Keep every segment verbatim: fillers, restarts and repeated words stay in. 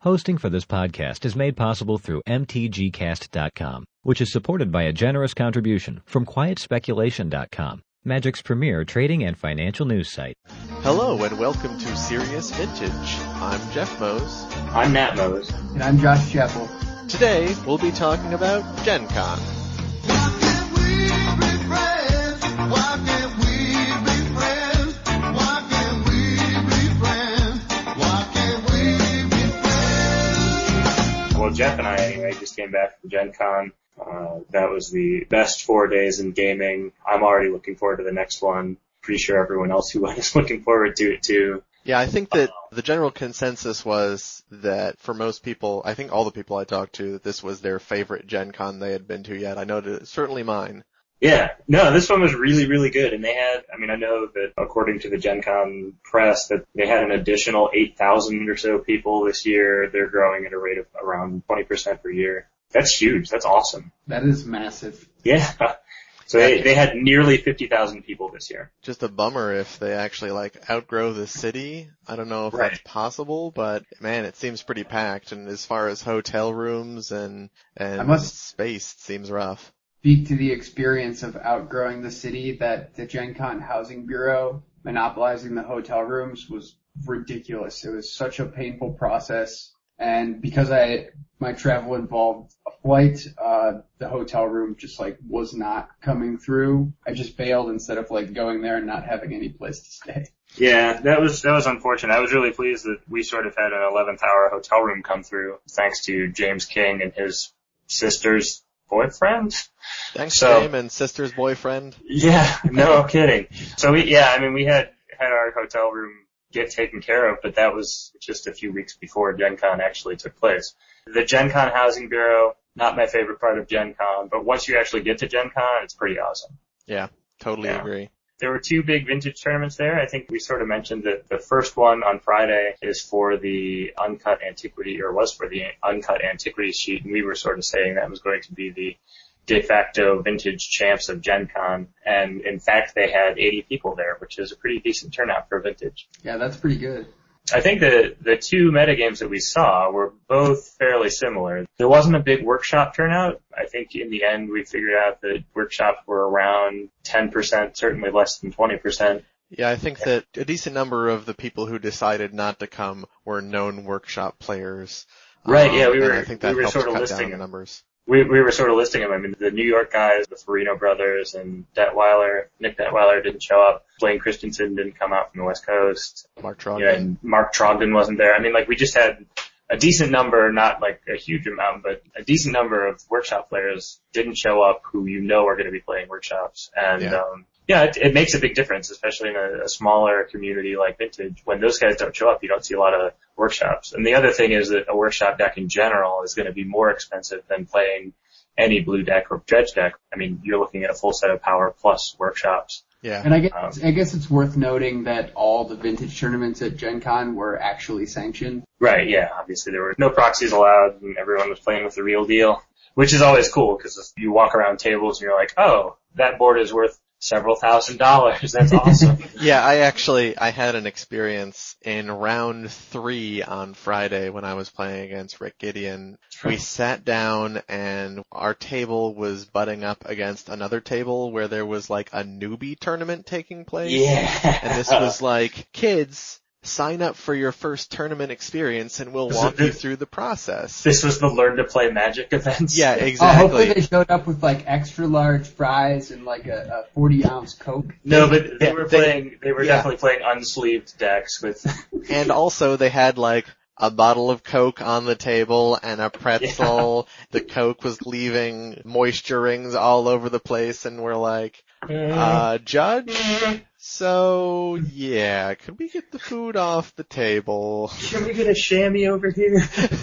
Hosting for this podcast is made possible through M T G cast dot com, which is supported by a generous contribution from quiet speculation dot com, Magic's premier trading and financial news site. Hello and welcome to Serious Vintage. I'm Jeff Mose. I'm Matt Mose. And I'm Josh Chappell. Today we'll be talking about Gen Con. Well, Jeff and I, anyway, just came back from Gen Con. Uh, that was the best four days in gaming. I'm already looking forward to the next one. Pretty sure everyone else who went is looking forward to it too. Yeah, I think that the general consensus was that for most people, I think all the people I talked to, that this was their favorite Gen Con they had been to yet. I know that it's certainly mine. Yeah, no, this one was really, really good. And they had, I mean, I know that according to the Gen Con press that they had an additional eight thousand or so people this year. They're growing at a rate of around twenty percent per year. That's huge. That's awesome. That is massive. Yeah. So they, they had nearly fifty thousand people this year. Just a bummer if they actually like outgrow the city. I don't know if Right. that's possible, but man, it seems pretty packed. And as far as hotel rooms and, and I must space, it seems rough. speak to the experience of outgrowing the city that the Gen Con Housing Bureau monopolizing the hotel rooms was ridiculous. It was such a painful process. And because I, my travel involved a flight, uh, the hotel room just like was not coming through. I just bailed instead of like going there and not having any place to stay. Yeah, that was, that was unfortunate. I was really pleased that we sort of had an eleventh hour hotel room come through thanks to James King and his sister's boyfriend. Thanks, So- James and sister's boyfriend. Yeah, no kidding. So we, yeah, I mean, we had, had our hotel room get taken care of, but that was just a few weeks before Gen Con actually took place. The Gen Con Housing Bureau, not my favorite part of Gen Con, but once you actually get to Gen Con, it's pretty awesome. Yeah, totally Yeah. agree. There were two big vintage tournaments there. I think we sort of mentioned that the first one on Friday is for the uncut antiquity, or was for the uncut antiquity sheet, and we were sort of saying that was going to be the de facto vintage champs of Gen Con. And in fact, they had eighty people there, which is a pretty decent turnout for vintage. Yeah, that's pretty good. I think the the two metagames that we saw were both fairly similar. There wasn't a big workshop turnout. I think in the end we figured out that workshops were around ten percent, certainly less than twenty percent. Yeah, I think that a decent number of the people who decided not to come were known workshop players. Right, Um, yeah, we and were, I think we that were helped sort of cut listing down the them. numbers. We, we were sort of listing them. I mean, the New York guys, the Farino brothers and Detweiler, Nick Detweiler didn't show up. Blaine Christensen didn't come out from the West Coast. Mark Trogdon. Yeah, and Mark Trogdon wasn't there. I mean, like, we just had a decent number, not like a huge amount, but a decent number of workshop players didn't show up who you know are going to be playing workshops. And, Yeah. um, yeah, it, it makes a big difference, especially in a, a smaller community like Vintage. When those guys don't show up, you don't see a lot of workshops. And the other thing is that a workshop deck in general is going to be more expensive than playing any blue deck or dredge deck. I mean, you're looking at a full set of power plus workshops. Yeah. And I guess, Um, I guess it's worth noting that all the vintage tournaments at Gen Con were actually sanctioned. Right, yeah, obviously there were no proxies allowed and everyone was playing with the real deal, which is always cool because you walk around tables and you're like, oh, that board is worth several thousand dollars. That's awesome. Yeah, I actually, I had an experience in round three on Friday when I was playing against Rick Gideon. We sat down and our table was butting up against another table where there was like a newbie tournament taking place. Yeah. And this was like, kids, sign up for your first tournament experience and we'll walk you through the process. This was the Learn to Play Magic events. Yeah, Oh, exactly. hopefully they showed up with like extra large fries and like a, a forty ounce Coke. No, but they Yeah, were they- playing, they were yeah. definitely playing unsleeved decks with, And also they had like a bottle of Coke on the table and a pretzel. The Coke was leaving moisture rings all over the place and we're like, uh, Judge? So, yeah, could we get the food off the table? can we get a chamois over here?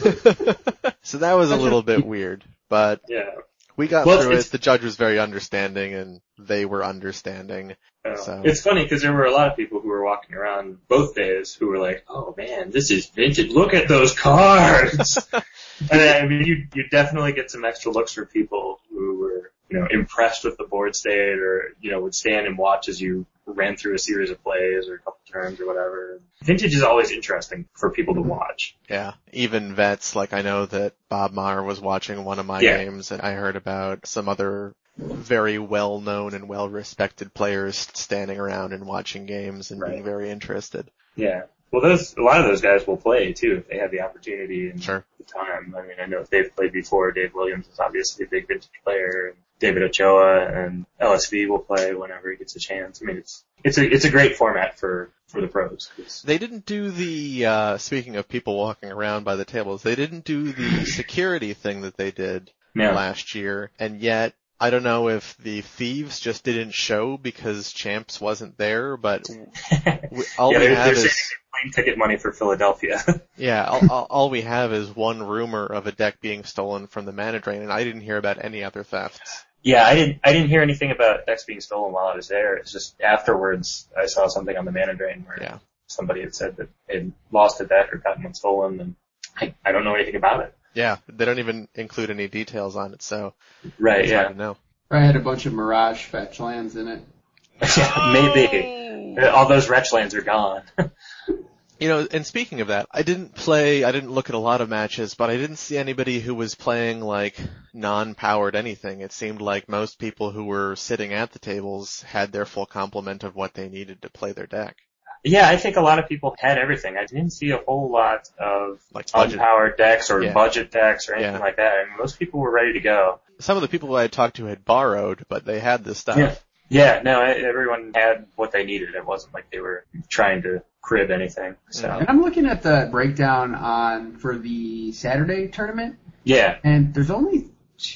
So that was a little bit weird, but Yeah. we got Well, through it's- it. The judge was very understanding and they were understanding. Uh, So- It's funny because there were a lot of people who were walking around both days who were like, "Oh man, this is vintage. Look at those cards." And I mean, you you definitely get some extra looks for people who were, you know, impressed with the board state, or you know, would stand and watch as you ran through a series of plays or a couple turns or whatever. Vintage is always interesting for people to watch. Yeah. Even vets, like I know that Bob Maher was watching one of my yeah. games, and I heard about some other very well-known and well-respected players standing around and watching games and right. being very interested. Yeah. Well, those, a lot of those guys will play too if they have the opportunity and sure. the time. I mean, I know if they've played before, Dave Williams is obviously a big Vintage player. David Ochoa and L S V will play whenever he gets a chance. I mean, it's, it's a, it's a great format for, for the pros. They didn't do the, uh, speaking of people walking around by the tables, they didn't do the security thing that they did no. last year, and yet, I don't know if the thieves just didn't show because Champs wasn't there, but we, all yeah, we they're, have they're is plane ticket money for Philadelphia. yeah, all, all, all we have is one rumor of a deck being stolen from the Mana Drain, and I didn't hear about any other thefts. Yeah, I didn't. I didn't hear anything about decks being stolen while I was there. It's just afterwards I saw something on the Mana Drain where yeah. somebody had said that they had lost a deck or gotten one stolen, and I, I don't know anything about it. Yeah, they don't even include any details on it, so right. it's Yeah. hard to know. I had a bunch of Mirage fetch lands in it. Maybe. All those Wretch lands are gone. You know, and speaking of that, I didn't play, I didn't look at a lot of matches, but I didn't see anybody who was playing like non-powered anything. It seemed like most people who were sitting at the tables had their full complement of what they needed to play their deck. Yeah, I think a lot of people had everything. I didn't see a whole lot of like budget. unpowered decks or yeah. budget decks or anything yeah. like that. I mean, most people were ready to go. Some of the people I had talked to had borrowed, but they had this stuff. Yeah, yeah no, everyone had what they needed. It wasn't like they were trying to crib anything. So. And I'm looking at the breakdown on for the Saturday tournament. Yeah. And there's only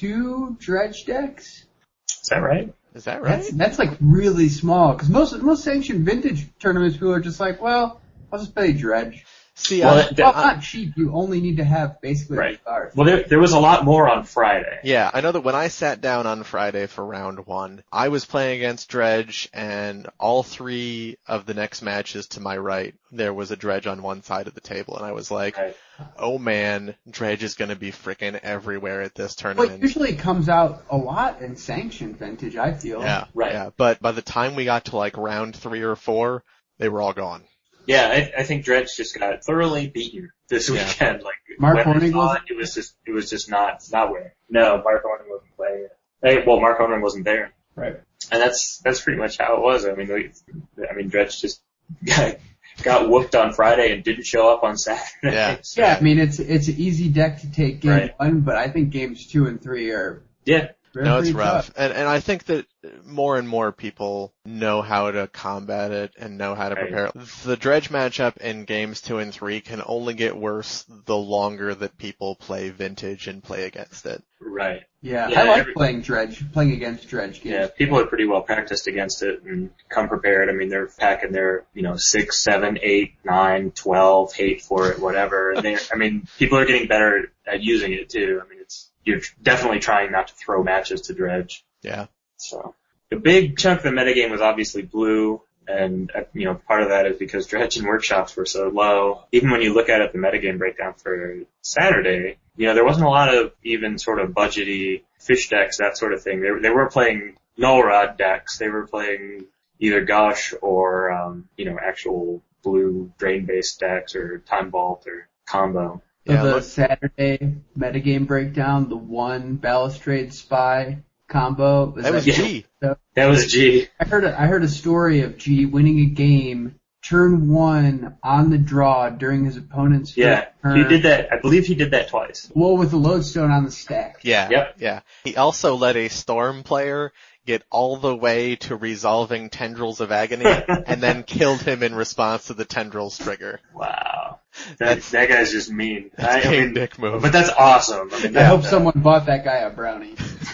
two Dredge decks. Is that right? Is that right? That's, that's like really small, because most most sanctioned Vintage tournaments, people are just like, well, I'll just play Dredge. See, well, I, it, well, I, not cheap. You only need to have basically right. a stars. Well, there, there was a lot more on Friday. Yeah, I know that when I sat down on Friday for round one, I was playing against Dredge, and all three of the next matches to my right, there was a Dredge on one side of the table, and I was like, right. oh man, Dredge is going to be freaking everywhere at this tournament. Well, it usually comes out a lot in sanctioned Vintage, I feel. Yeah, right. Yeah, but by the time we got to like round three or four, they were all gone. Yeah, I, I think Dredge just got thoroughly beaten this yeah. weekend. Like Mark when Horning saw was it, it was just it was just not not winning. No, Mark Horning wasn't playing. Hey, well, Mark Horning wasn't there. Right. And that's that's pretty much how it was. I mean, we, I mean, Dredge just got, got whooped on Friday and didn't show up on Saturday. Yeah. So, Yeah, I mean it's it's an easy deck to take game right. one, but I think games two and three are yeah. No, it's rough. Tough. And and I think that more and more people know how to combat it and know how to right. prepare. The Dredge matchup in games two and three can only get worse the longer that people play Vintage and play against it. Right. Yeah, Yeah, I like every, playing Dredge, playing against Dredge games. Yeah, people are pretty well practiced against it and come prepared. I mean, they're packing their, you know, six, seven, eight, nine, twelve, hate for it, whatever. And they, I mean, people are getting better at using it too. I mean, it's, you're definitely trying not to throw matches to Dredge. Yeah. So, the big chunk of the metagame was obviously blue. And, uh, you know, part of that is because Dredge and workshops were so low. Even when you look at it, the metagame breakdown for Saturday, you know, there wasn't a lot of even sort of budgety fish decks, that sort of thing. They, they were playing null rod decks. They were playing either Gush or, um, you know, actual blue drain-based decks or Time Vault or combo. So Yeah, the look- Saturday metagame breakdown, the one Balustrade Spy combo. That was G. That was G. I heard a, I heard a story of G winning a game, turn one on the draw during his opponent's Yeah, turn. he did that. I believe he did that twice. Well, with the lodestone on the stack. Yeah. Yep. Yeah. He also let a Storm player get all the way to resolving Tendrils of Agony and then killed him in response to the Tendrils trigger. Wow. That, That's- that guy's just mean. That's I, I King mean, Dick move. But that's awesome. I mean, I that, hope someone bought that guy a brownie.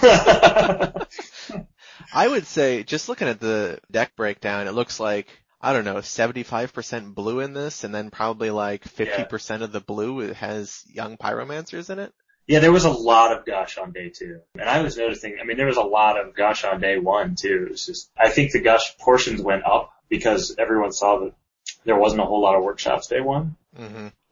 I would say, just looking at the deck breakdown, it looks like, I don't know, seventy-five percent blue in this, and then probably like fifty percent of the blue has young pyromancers in it. Yeah, there was a lot of Gush on day two. And I was noticing, I mean, there was a lot of Gush on day one too. It was just, I think the Gush portions went up because everyone saw that there wasn't a whole lot of workshops day one. Mm-hmm.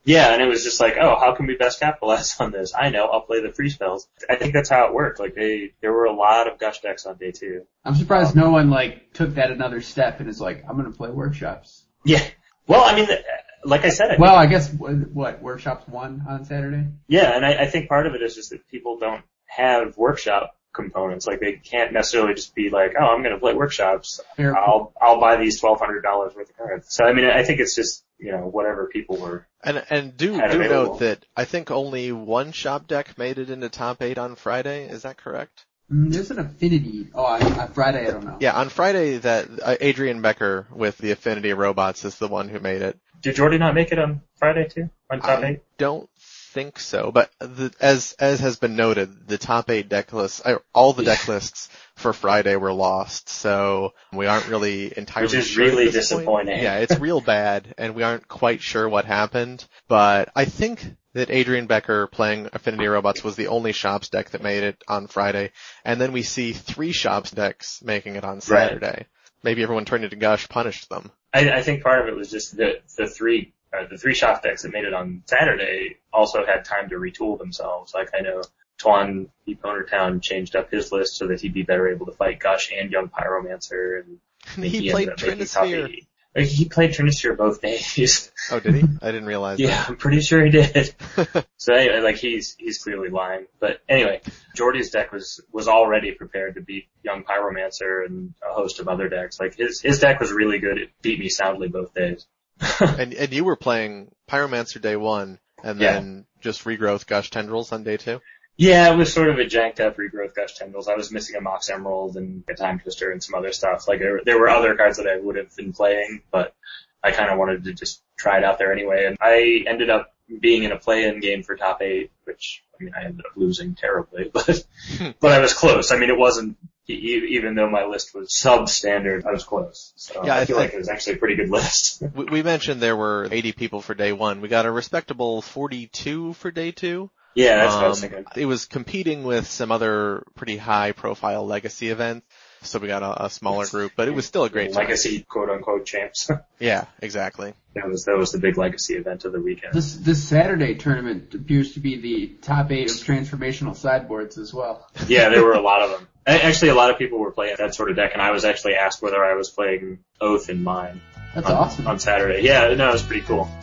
Yeah, and it was just like, oh, how can we best capitalize on this? I know, I'll play the free spells. I think that's how it worked. Like they, there were a lot of Gush decks on day two. I'm surprised um, no one like took that another step and is like, I'm gonna play workshops. Yeah. Well, I mean, like I said, I well, I guess what workshops won on Saturday. Yeah, and I, I think part of it is just that people don't have workshop components. Like they can't necessarily just be like, oh, I'm going to play workshops. Fair I'll I'll buy these twelve hundred dollars worth of cards. So I mean, I think it's just, you know, whatever people were. And and do do available. Note that I think only one shop deck made it into top eight on Friday. Is that correct? Mm, there's an Affinity. Oh, on, on Friday, I don't know. Yeah, on Friday that uh, Adrian Becker with the Affinity Robots is the one who made it. Did Jordy not make it on Friday too? On top I eight? Don't think so, but the, as as has been noted, the top eight deck lists, all the deck lists for Friday were lost, so we aren't really entirely Which is sure really at this disappointing. point. Yeah, it's real bad, and we aren't quite sure what happened, but I think that Adrian Becker playing Affinity Robots was the only Shops deck that made it on Friday, and then we see three Shops decks making it on Saturday. Right. Maybe everyone turning to Gush punished them. I, I think part of it was just that the three Uh, the three shop decks that made it on Saturday also had time to retool themselves. Like I know Twan Town changed up his list so that he'd be better able to fight Gush and Young Pyromancer. And he, he played Trinisphere. Like, he played Trinisphere both days. Oh, did he? I didn't realize yeah, that. Yeah, I'm pretty sure he did. So anyway, like he's he's clearly lying. But anyway, Jordy's deck was was already prepared to beat Young Pyromancer and a host of other decks. Like his his deck was really good. It beat me soundly both days. and and you were playing Pyromancer day one, and then yeah. just Regrowth Gush Tendrils on day two? Yeah, it was sort of a janked up Regrowth Gush Tendrils. I was missing a Mox Emerald and a Time Twister and some other stuff. Like there, there were other cards that I would have been playing, but I kind of wanted to just try it out there anyway. And I ended up being in a play-in game for top eight, which, I mean, I ended up losing terribly, but, but I was close. I mean, it wasn't, even though my list was substandard, I was close. So yeah, I, I feel like it was actually a pretty good list. We mentioned there were eighty people for day one. We got a respectable forty-two for day two. Yeah, that's um, what I was thinking. It was competing with some other pretty high-profile legacy events. So we got a, a smaller group, but it was still a great time. Legacy quote-unquote champs. Yeah, exactly. That was, that was the big legacy event of the weekend. This, this Saturday tournament appears to be the top eight of transformational sideboards as well. Yeah, there were a lot of them. Actually, a lot of people were playing that sort of deck, and I was actually asked whether I was playing Oath in mine. That's on, awesome. On Saturday. Yeah, no, it was pretty cool.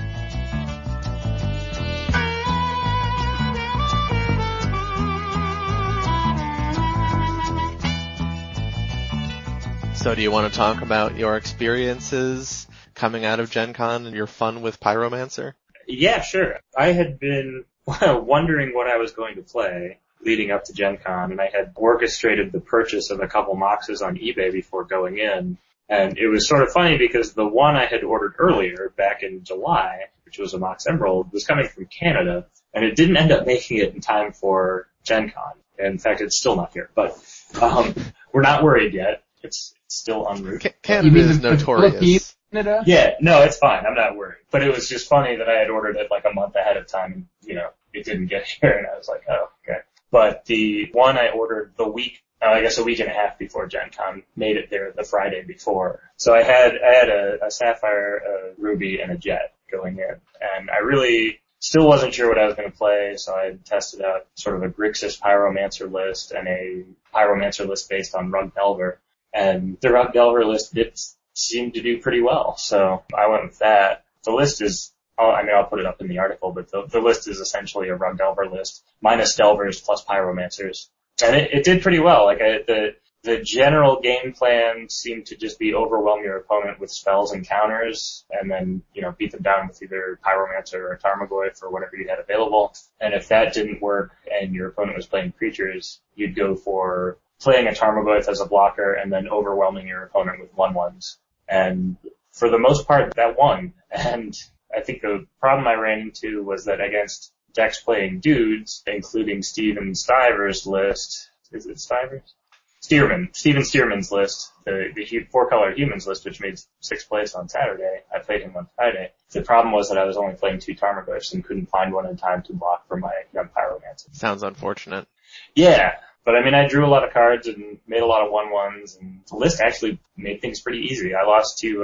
So do you want to talk about your experiences coming out of Gen Con and your fun with Pyromancer? Yeah, sure. I had been wondering what I was going to play leading up to Gen Con, and I had orchestrated the purchase of a couple Moxes on eBay before going in. And it was sort of funny because the one I had ordered earlier, back in July, which was a Mox Emerald, was coming from Canada, and it didn't end up making it in time for Gen Con. In fact, it's still not here, but um we're not worried yet. It's still en route. Canada is notorious. Canada? Yeah, no, it's fine. I'm not worried. But it was just funny that I had ordered it like a month ahead of time and, you know, it didn't get here and I was like, oh, okay. But the one I ordered the week, uh, I guess a week and a half before Gen Con made it there the Friday before. So I had, I had a, a Sapphire, a Ruby, and a Jet going in. And I really still wasn't sure what I was going to play, so I had tested out sort of a Grixis Pyromancer list and a Pyromancer list based on Rug Delver. And the Rug Delver list did seem to do pretty well, so I went with that. The list is, I mean, I'll put it up in the article, but the, the list is essentially a Rug Delver list, minus Delvers plus Pyromancers. And it, it did pretty well. Like, I, the, the general game plan seemed to just be overwhelm your opponent with spells and counters, and then, you know, beat them down with either Pyromancer or Tarmogoyf or whatever you had available. And if that didn't work and your opponent was playing creatures, you'd go for playing a Tarmogoyf as a blocker and then overwhelming your opponent with one-ones. And for the most part, that won. And I think the problem I ran into was that against decks playing dudes, including Steven Stiver's list, is it Stiver's? Stearman, Steven Stearman's list, the, the four-color humans list, which made sixth place on Saturday. I played him on Friday. The problem was that I was only playing two Tarmogoyfs and couldn't find one in time to block for my Young Pyromancer. Sounds unfortunate. Yeah. But I mean, I drew a lot of cards and made a lot of one-ones, and the list actually made things pretty easy. I lost to, uh,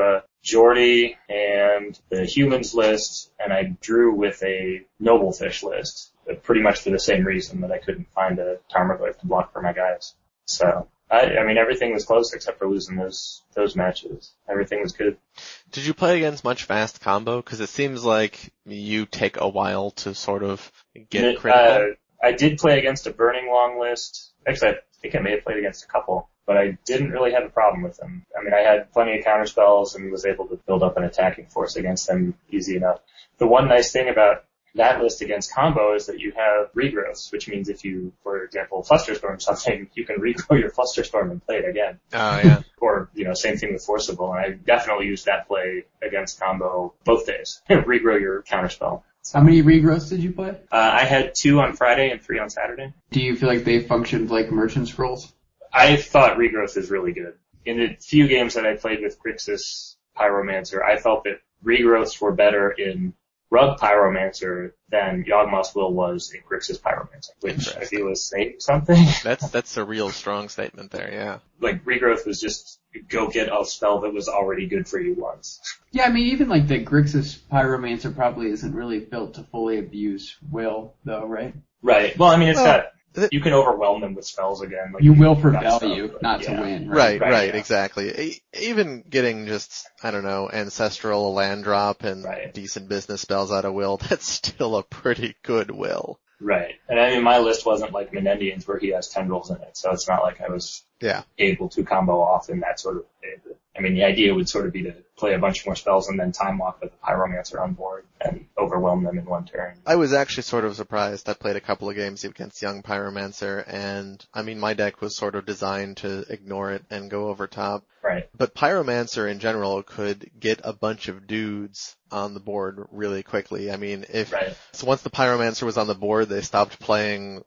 Geordie and the humans list, and I drew with a noble fish list, pretty much for the same reason that I couldn't find a Tarmogoyf to block for my guys. So, I, I mean, everything was close except for losing those those matches. Everything was good. Did you play against much fast combo? Because it seems like you take a while to sort of get it, critical. Uh, I did play against a Burning Long list. Actually, I think I may have played against a couple, but I didn't really have a problem with them. I mean, I had plenty of counter spells and was able to build up an attacking force against them easy enough. The one nice thing about that list against combo is that you have regrowths, which means if you, for example, Flusterstorm something, you can regrow your Flusterstorm and play it again. Oh, yeah. Or, you know, same thing with Forcible, and I definitely used that play against combo both days. Regrow your counterspell. How many regrowths did you play? Uh, I had two on Friday and three on Saturday. Do you feel like they functioned like merchant scrolls? I thought regrowth is really good. In the few games that I played with Grixis Pyromancer, I felt that regrowths were better in Rug Pyromancer than Yawgmoth's Will was in Grixis Pyromancer, which I feel is saying something. That's that's a real strong statement there, yeah. Like, regrowth was just go get a spell that was already good for you once. Yeah, I mean, even like the Grixis Pyromancer probably isn't really built to fully abuse Will, though, right? Right. Well, I mean, it's well, got, you can overwhelm them with spells again. Like you will for value, value, stuff, not yeah. to win. Right, Right, right, right yeah. exactly. E- even getting just, I don't know, Ancestral, a land drop, and Right. decent business spells out of Will, that's still a pretty good Will. Right. And I mean, my list wasn't like Menendian's where he has tendrils in it, so it's not like I was Yeah. able to combo off in that sort of way. I mean, the idea would sort of be to play a bunch more spells and then time walk with the Pyromancer on board and overwhelm them in one turn. I was actually sort of surprised. I played a couple of games against Young Pyromancer, and I mean, my deck was sort of designed to ignore it and go over top. Right. But Pyromancer in general could get a bunch of dudes on the board really quickly. I mean, if Right. so once the Pyromancer was on the board, they stopped playing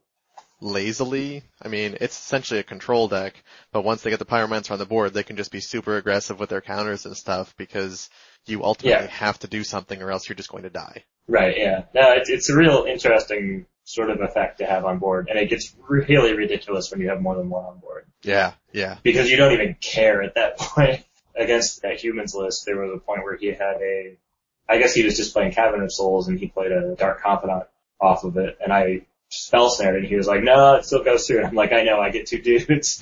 lazily. I mean, it's essentially a control deck, but once they get the Pyromancer on the board, they can just be super aggressive with their counters and stuff because you ultimately Yeah. have to do something or else you're just going to die. Right, yeah. No, it's, it's a real interesting sort of effect to have on board, and it gets really ridiculous when you have more than one on board. Yeah, yeah. Because you don't even care at that point. Against that humans list, there was a point where he had a, I guess he was just playing Cavern of Souls and he played a Dark Confidant off of it, and I spell snared and he was like, no, it still goes through. And I'm like, I know, I get two dudes.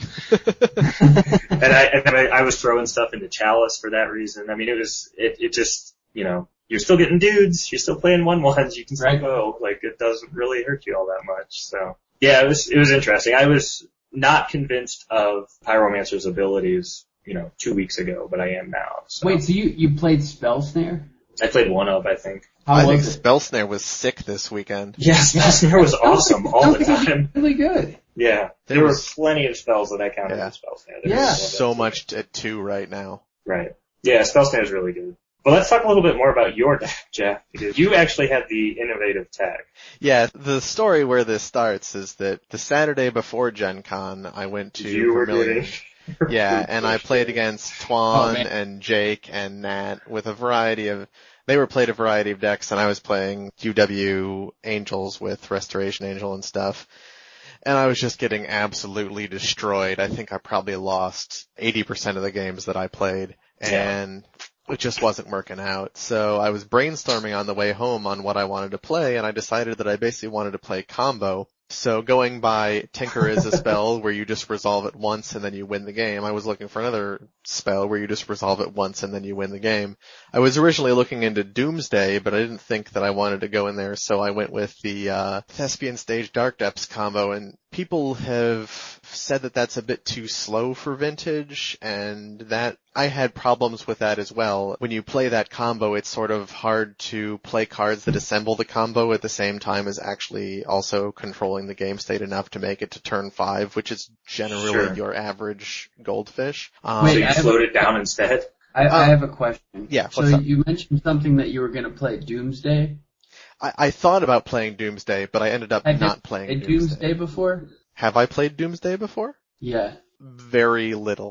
and I, and I, I was throwing stuff into Chalice for that reason. I mean, it was, it, it just, you know, you're still getting dudes, you're still playing one ones, you can still Right. go. Like, it doesn't really hurt you all that much. So, yeah, it was, it was interesting. I was not convinced of Pyromancer's abilities, you know, two weeks ago, but I am now. So. Wait, so you, you played Spell Snare? I played one of, I think. How I was think it? Spell Snare was sick this weekend. Yeah, Spell Snare was awesome all the time. Really good. Yeah, there There were was- plenty of spells that I counted Yeah. as Spell Snare. There Yeah. was So that. much at two right now. Right. Yeah, Spell Snare is really good. But let's talk a little bit more about your deck, Jeff, because you actually had the innovative tag. Yeah, the story where this starts is that the Saturday before Gen Con, I went to You were Vermilion. doing. Yeah, and I played against Twan Oh, man. and Jake and Nat with a variety of, they were played a variety of decks and I was playing U W Angels with Restoration Angel and stuff. And I was just getting absolutely destroyed. I think I probably lost eighty percent of the games that I played. And it just wasn't working out. So I was brainstorming on the way home on what I wanted to play, and I decided that I basically wanted to play combo. So going by Tinker is a spell where you just resolve it once and then you win the game, I was looking for another spell where you just resolve it once and then you win the game. I was originally looking into Doomsday, but I didn't think that I wanted to go in there, so I went with the uh Thespian Stage Dark Depths combo, and people have said that that's a bit too slow for Vintage, and that I had problems with that as well. When you play that combo, it's sort of hard to play cards that assemble the combo at the same time as actually also controlling the game state enough to make it to turn five, which is generally Sure. your average Goldfish. Um, Wait, so you I have- slowed it down instead? I, I have a question. yeah, So what's up? you mentioned something that you were going to play Doomsday. I, I thought about playing Doomsday, but I ended up Have you not playing played Doomsday. Doomsday before? Have I played Doomsday before? Yeah. Very little.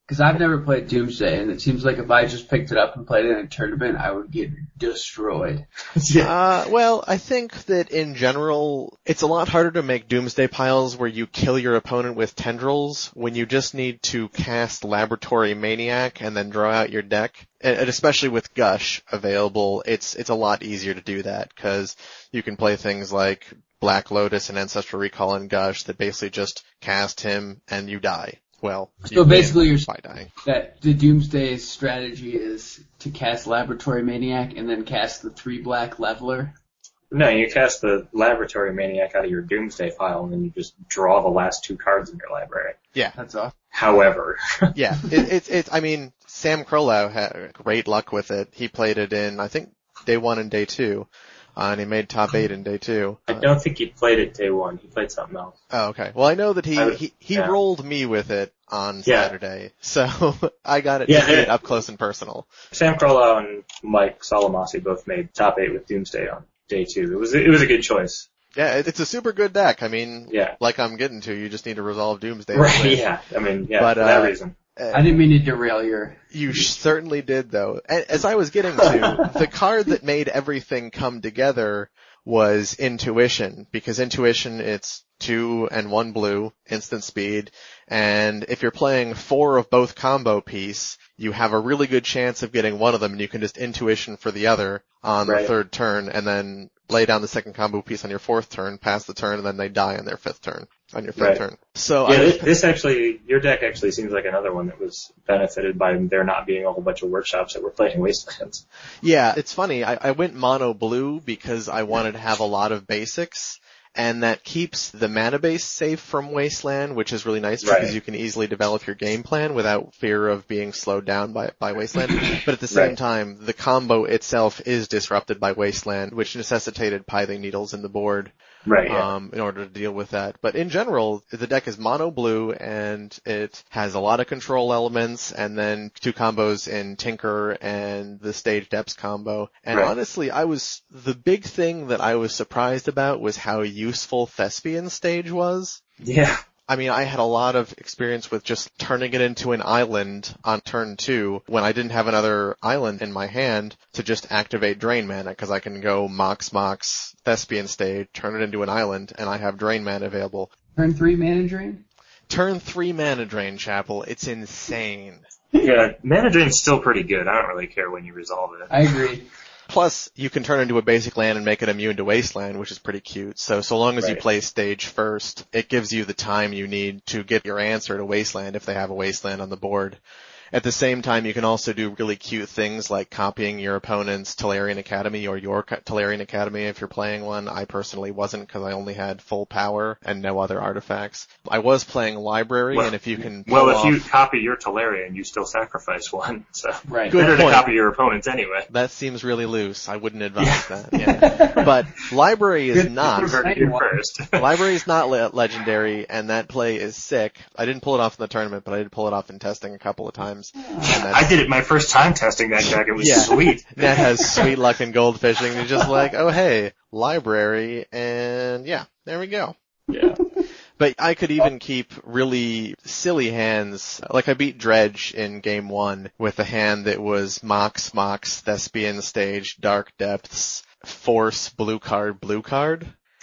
Because I've never played Doomsday, and it seems like if I just picked it up and played it in a tournament, I would get destroyed. yeah. Uh, well, I think that in general, it's a lot harder to make Doomsday piles where you kill your opponent with tendrils when you just need to cast Laboratory Maniac and then draw out your deck. And especially with Gush available, it's it's a lot easier to do that because you can play things like Black Lotus and Ancestral Recall and Gush that basically just cast him and you die. Well, so basically you're by dying. That the Doomsday strategy is to cast Laboratory Maniac and then cast the three black Leveler? No, you cast the Laboratory Maniac out of your Doomsday pile and then you just draw the last two cards in your library. Yeah. That's all. However. yeah, it, it's, it's, I mean, Sam Krolow had great luck with it. He played it in, I think, day one and day two. Uh, and he made top eight in day two. I don't think he played it day one. He played something else. Oh, okay. Well, I know that he, would, he, he yeah. rolled me with it on yeah. Saturday. So I got it, yeah, to see it up close and personal. Sam Krolow and Mike Solomasi both made top eight with Doomsday on day two. It was, it was a good choice. Yeah, it's a super good deck. I mean, yeah. like I'm getting to, you just need to resolve Doomsday. Right, yeah. I mean, yeah, but, for that uh, reason. I didn't mean to derail your... You certainly did, though. As I was getting to, the card that made everything come together was Intuition, because Intuition, it's two and one blue, instant speed, and if you're playing four of both combo piece, you have a really good chance of getting one of them, and you can just Intuition for the other on right. the third turn, and then lay down the second combo piece on your fourth turn, pass the turn, and then they die on their fifth turn, on your fifth right. turn. So yeah, I this, this actually, your deck actually seems like another one that was benefited by there not being a whole bunch of workshops that were playing in Wastelands. Yeah, it's funny. I, I went mono blue because I wanted to have a lot of basics, and that keeps the mana base safe from Wasteland, which is really nice right. because you can easily develop your game plan without fear of being slowed down by, by Wasteland. But at the same right. time, the combo itself is disrupted by Wasteland, which necessitated Pithing Needles in the board. Right, yeah. Um, in order to deal with that. But in general, the deck is mono blue and it has a lot of control elements and then two combos in Tinker and the Stage Depths combo. And right. honestly, I was, the big thing that I was surprised about was how useful Thespian Stage was. Yeah. I mean, I had a lot of experience with just turning it into an island on turn two when I didn't have another island in my hand to just activate Drain Mana, because I can go Mox Mox Thespian Stage, turn it into an island, and I have Drain Mana available. Turn three Mana Drain? Turn three Mana Drain, Chapel. It's insane. Yeah, Mana Drain's still pretty good. I don't really care when you resolve it. I agree. Plus, you can turn into a basic land and make it immune to Wasteland, which is pretty cute. So, so long as right. you play stage first, it gives you the time you need to get your answer to Wasteland if they have a Wasteland on the board. At the same time, you can also do really cute things like copying your opponent's Tolarian Academy or your Tolarian Academy if you're playing one. I personally wasn't because I only had full power and no other artifacts. I was playing Library, well, and if you can Well, if off, you copy your Tolarian, you still sacrifice one, so right. Good better point. to copy your opponent's anyway. That seems really loose. I wouldn't advise yeah. that. Yeah. But Library is not. First. Library is not le- legendary, and that play is sick. I didn't pull it off in the tournament, but I did pull it off in testing a couple of times. I did it my first time testing that deck. It was yeah. sweet. Nat has sweet luck in goldfishing. You're just like, oh hey, Library, and yeah, there we go. Yeah. But I could even keep really silly hands. Like I beat Dredge in game one with a hand that was Mox, Mox, Thespian Stage, Dark Depths, Force, blue card, blue card.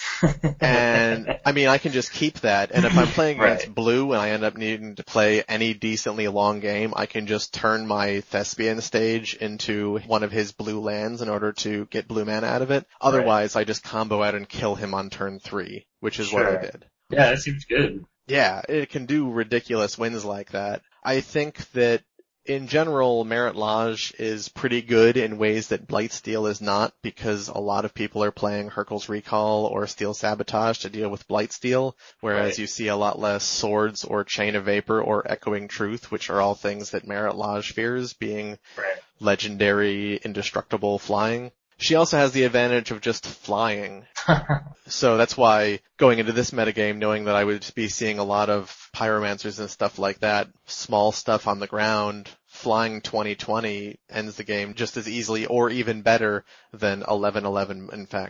And, I mean, I can just keep that, and if I'm playing against right. blue and I end up needing to play any decently long game, I can just turn my Thespian Stage into one of his blue lands in order to get blue mana out of it. Otherwise, right. I just combo out and kill him on turn three, which is sure. what I did. Yeah, that seems good. Yeah, it can do ridiculous wins like that. I think that in general, Marit Lage is pretty good in ways that Blightsteel is not, because a lot of people are playing Hurkyl's Recall or Steel Sabotage to deal with Blightsteel, whereas right. you see a lot less Swords or Chain of Vapor or Echoing Truth, which are all things that Marit Lage fears, being right. legendary, indestructible flying. She also has the advantage of just flying. So that's why going into this metagame, knowing that I would be seeing a lot of pyromancers and stuff like that, small stuff on the ground, flying twenty twenty ends the game just as easily or even better than eleven eleven, in fact.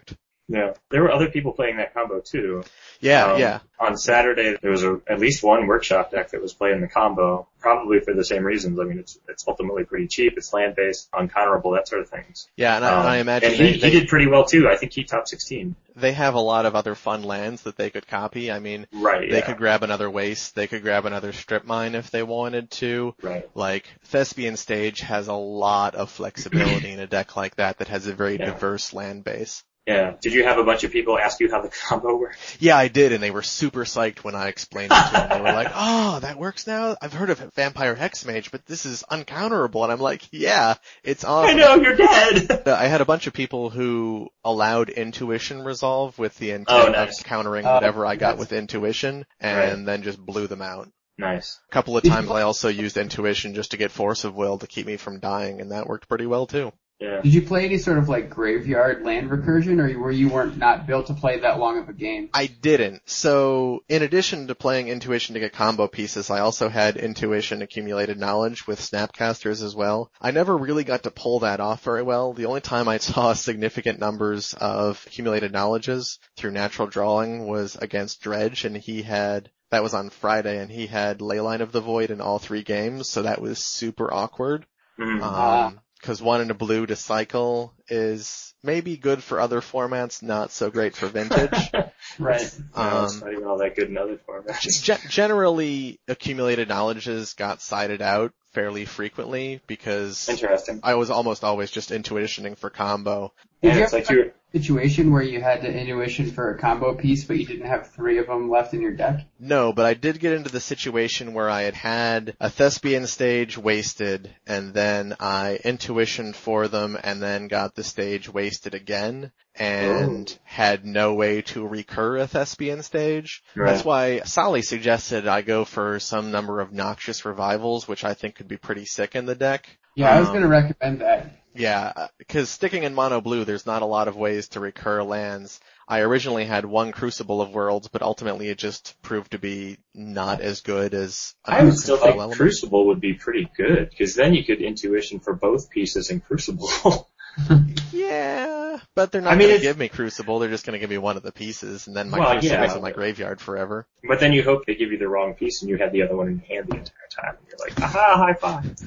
Yeah. There were other people playing that combo too. Yeah, um, yeah. On Saturday, there was a, at least one workshop deck that was playing the combo, probably for the same reasons. I mean, it's it's ultimately pretty cheap. It's land-based, uncounterable, that sort of things. Yeah, and I, um, I imagine and he, they, they, he did pretty well too. I think he topped sixteen. They have a lot of other fun lands that they could copy. I mean, right, they yeah. could grab another waste, they could grab another strip mine if they wanted to. Right. Like, Thespian Stage has a lot of flexibility in a deck like that that has a very yeah. diverse land base. Yeah. Did you have a bunch of people ask you how the combo worked? Yeah, I did, and they were super psyched when I explained it to them. They were like, oh, that works now? I've heard of Vampire Hexmage, but this is uncounterable. And I'm like, yeah, it's awesome. I know, you're dead! I had a bunch of people who allowed Intuition Resolve with the intent oh, nice. of countering Uh, whatever I got that's- with Intuition, and Right. then just blew them out. Nice. A couple of times I also used Intuition just to get Force of Will to keep me from dying, and that worked pretty well too. Yeah. Did you play any sort of like graveyard land recursion, or were you weren't not built to play that long of a game? I didn't. So, in addition to playing Intuition to get combo pieces, I also had Intuition Accumulated Knowledge with Snapcasters as well. I never really got to pull that off very well. The only time I saw significant numbers of Accumulated Knowledges through natural drawing was against Dredge, and he had, that was on Friday, and he had Leyline of the Void in all three games, so that was super awkward. Mm. Um, cause one in a blue to cycle is maybe good for other formats, not so great for Vintage. Right. No, it's Um, not even all that good in other formats. G- generally, Accumulated Knowledges got sided out fairly frequently because Interesting. I was almost always just intuitioning for combo. Did Yeah, you it's ever like you have a situation where you had to intuition for a combo piece, but you didn't have three of them left in your deck? No, but I did get into the situation where I had had a Thespian Stage wasted, and then I intuitioned for them, and then got the stage wasted again, and Oh. had no way to recur a Thespian Stage. Right. That's why Sally suggested I go for some number of Noxious Revivals, which I think could be pretty sick in the deck. Yeah, I was Um, going to recommend that. Yeah, because sticking in mono blue, there's not a lot of ways to recur lands. I originally had one Crucible of Worlds, but ultimately it just proved to be not as good as I another would still control think element. Crucible would be pretty good, because then you could intuition for both pieces in Crucible. Yeah, but they're not I mean, going to it's- give me Crucible. They're just going to give me one of the pieces, and then my Well, Crucible's yeah. in my graveyard forever. But then you hope they give you the wrong piece and you had the other one in hand the entire time. And you're like, aha, high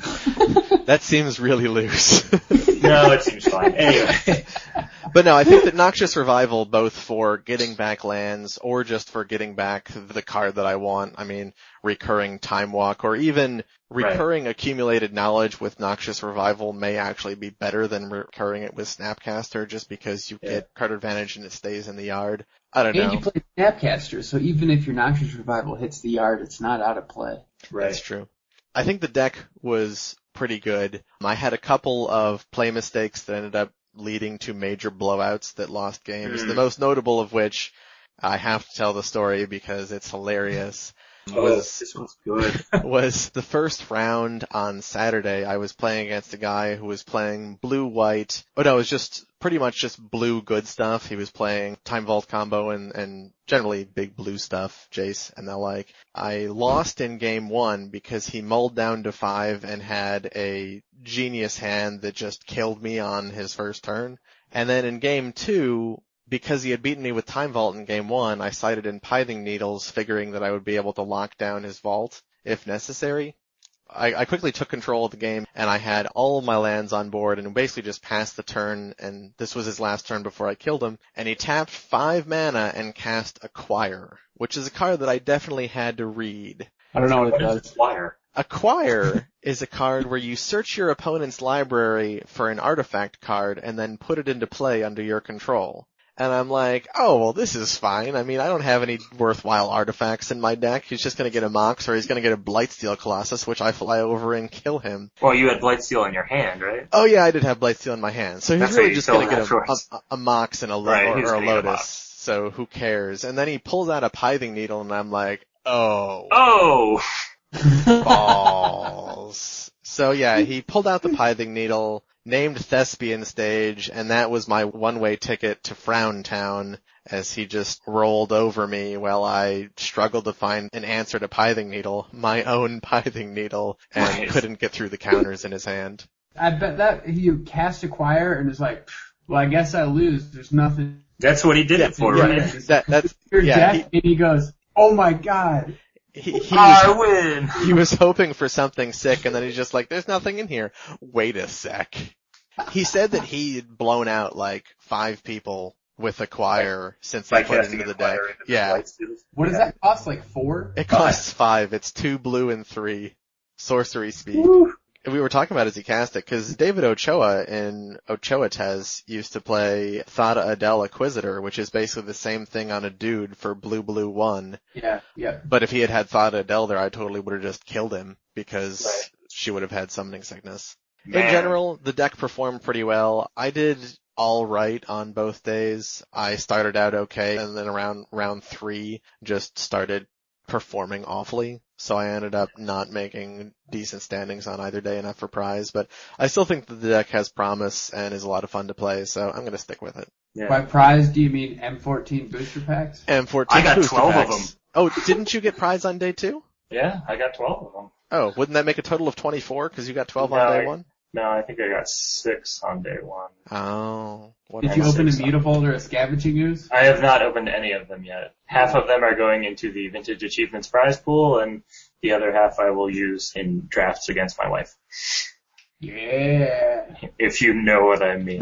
five. That seems really loose. No, it seems fine. Anyway. But no, I think that Noxious Revival, both for getting back lands or just for getting back the card that I want, I mean, recurring Time Walk, or even recurring right. Accumulated Knowledge with Noxious Revival may actually be better than recurring it with Snapcaster, just because you yeah. get card advantage and it stays in the yard. I don't and know. And you play Snapcaster, so even if your Noxious Revival hits the yard, it's not out of play. Right. That's true. I think the deck was pretty good. I had a couple of play mistakes that ended up leading to major blowouts that lost games. Mm. The most notable of which, I have to tell the story because it's hilarious. Oh, was, this one's good. was the first round on Saturday. I was playing against a guy who was playing blue-white. Oh no, it was just pretty much just blue good stuff. He was playing Time Vault combo and, and generally big blue stuff, Jace and the like. I lost in game one because he mulled down to five and had a genius hand that just killed me on his first turn. And then in game two, because he had beaten me with Time Vault in game one, I sided in Pithing Needles, figuring that I would be able to lock down his vault if necessary. I, I quickly took control of the game, and I had all of my lands on board, and basically just passed the turn, and this was his last turn before I killed him, and he tapped five mana and cast Acquire, which is a card that I definitely had to read. I don't know what, what it does. Is Acquire? Acquire is a card where you search your opponent's library for an artifact card and then put it into play under your control. And I'm like, oh, well, this is fine. I mean, I don't have any worthwhile artifacts in my deck. He's just going to get a Mox, or he's going to get a Blightsteel Colossus, which I fly over and kill him. Well, you had Blightsteel in your hand, right? Oh, yeah, I did have Blightsteel in my hand. So he's That's really just going to get a, a, a Mox and a, right, or, or a Lotus. A so who cares? And then he pulls out a Pithing Needle, and I'm like, oh. Oh! Balls. So yeah, he pulled out the Pithing Needle, named Thespian Stage, and that was my one-way ticket to Frown Town, as he just rolled over me while I struggled to find an answer to Pithing Needle, my own Pithing Needle, and nice. couldn't get through the counters in his hand. I bet that you cast Acquire and is like, well, I guess I lose. There's nothing That's what he did yeah, it for, yeah, right? That, that's, Your yeah, deck, and he goes, oh my god. he, he, he I was, win! he was hoping for something sick, and then he's just like, there's nothing in here. Wait a sec. He said that he'd blown out like five people with Acquire like, since he put it into the deck. Into yeah. What does yeah. that cost, like four? It costs five. It's two blue and three. Sorcery speed. Woo. We were talking about as he cast it, because David Ochoa in Ochoa Tez used to play Thada Adel Acquisitor, which is basically the same thing on a dude for blue blue one. Yeah, yeah. But if he had had Thada Adel there, I totally would have just killed him, because right. she would have had summoning sickness. Man. In general, the deck performed pretty well. I did all right on both days. I started out okay, and then around round three just started performing awfully. So I ended up not making decent standings on either day enough for prize, but I still think that the deck has promise and is a lot of fun to play, so I'm gonna stick with it. Yeah. By prize, do you mean M fourteen booster packs? M fourteen I got booster twelve packs. of them. Oh, didn't you get prize on day two? Yeah, I got twelve of them. Oh, wouldn't that make a total of twenty-four because you got twelve no, on day I, one? No, I think I got six on day one. Oh. What Did you open a Mutavault or a Scavenging Ooze? I have not opened any of them yet. Half of them are going into the Vintage Achievements prize pool, and the other half I will use in drafts against my wife. Yeah. If you know what I mean.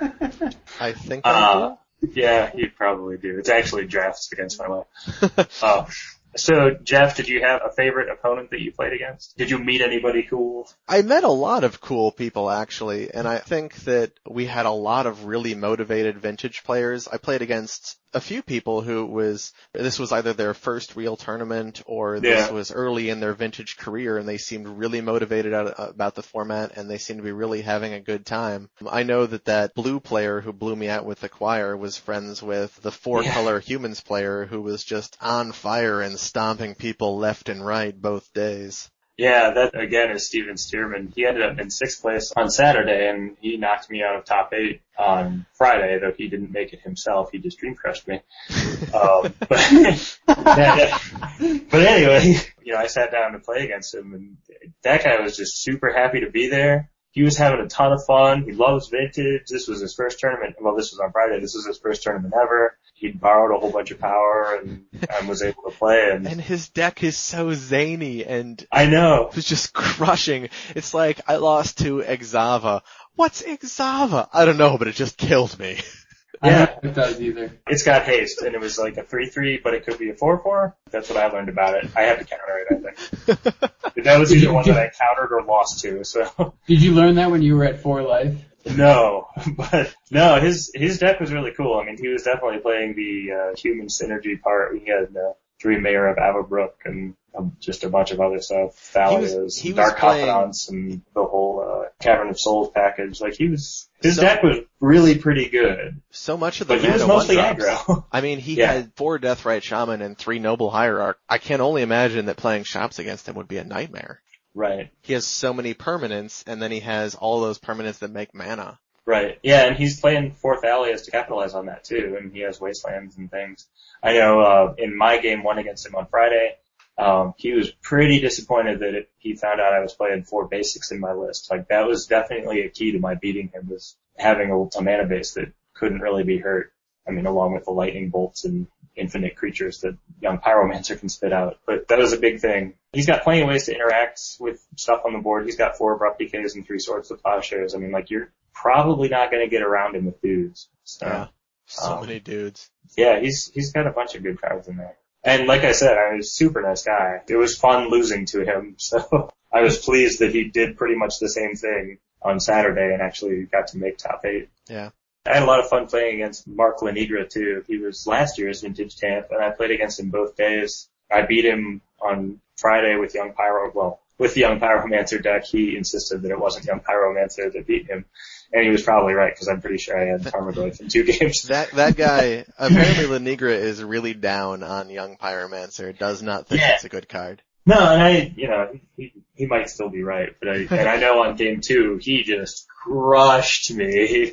I think I uh, do. Yeah, you probably do. It's actually drafts against my wife. uh, So, Jeff, did you have a favorite opponent that you played against? Did you meet anybody cool? I met a lot of cool people, actually, and I think that we had a lot of really motivated vintage players. I played against a few people who was, this was either their first real tournament or this yeah. was early in their vintage career, and they seemed really motivated about the format, and they seemed to be really having a good time. I know that that blue player who blew me out with Acquire was friends with the four-color yeah. humans player who was just on fire and stomping people left and right both days. Yeah, that again is Steven Stearman. He ended up in sixth place on Saturday, and he knocked me out of top eight on Friday, though he didn't make it himself. He just dream crushed me. um, but, that, but anyway, you know, I sat down to play against him, and that guy was just super happy to be there. He was having a ton of fun. He loves vintage. This was his first tournament. Well, this was on Friday. This was his first tournament ever. He borrowed a whole bunch of power and, and was able to play. And, and his deck is so zany and I know. It was just crushing. It's like I lost to Exava. What's Exava? I don't know, but it just killed me. I don't know if it does either. It's got haste, and it was like a three three, but it could be a four four. That's what I learned about it. I had to counter it, I think. That was either one that I countered or lost to, so. Did you learn that when you were at four life? No, but no, his his deck was really cool. I mean, he was definitely playing the uh, human synergy part. He had uh, three Mayor of Avabrook and um, just a bunch of other stuff, Thalias, he was, he Dark was playing... Confidants, and the whole uh, Cavern of Souls package. Like he was, his so, deck was really pretty good. So much of the but he was mostly one aggro. I mean, he yeah. had four Deathrite Shaman and three Noble Hierarch. I can only imagine that playing shops against him would be a nightmare. Right. He has so many permanents, and then he has all those permanents that make mana. Right. Yeah, and he's playing fourth Thalias to capitalize on that too, and he has Wastelands and things. I know, uh, in my game one against him on Friday, um, he was pretty disappointed that it, he found out I was playing four basics in my list. Like, that was definitely a key to my beating him, was having a, a mana base that couldn't really be hurt. I mean, along with the lightning bolts and infinite creatures that young Pyromancer can spit out. But that was a big thing. He's got plenty of ways to interact with stuff on the board. He's got four Abrupt Decays and three Swords with Plowshares. I mean, like, you're probably not going to get around him with dudes. So, yeah, so um, many dudes. Yeah, he's he's got a bunch of good cards in there. And like I said, I was a super nice guy. It was fun losing to him, so I was pleased that he did pretty much the same thing on Saturday and actually got to make top eight. Yeah. I had a lot of fun playing against Mark Lanigra too. He was last year's Vintage Champ, and I played against him both days. I beat him on Friday with Young Pyro, well, with the Young Pyromancer deck. He insisted that it wasn't Young Pyromancer that beat him. And he was probably right, because I'm pretty sure I had Tarmogoyf in two games. That that guy, apparently Lanigra is really down on Young Pyromancer, does not think yeah. it's a good card. No, and I, you know, he, he might still be right, but I, and I know on game two, he just crushed me.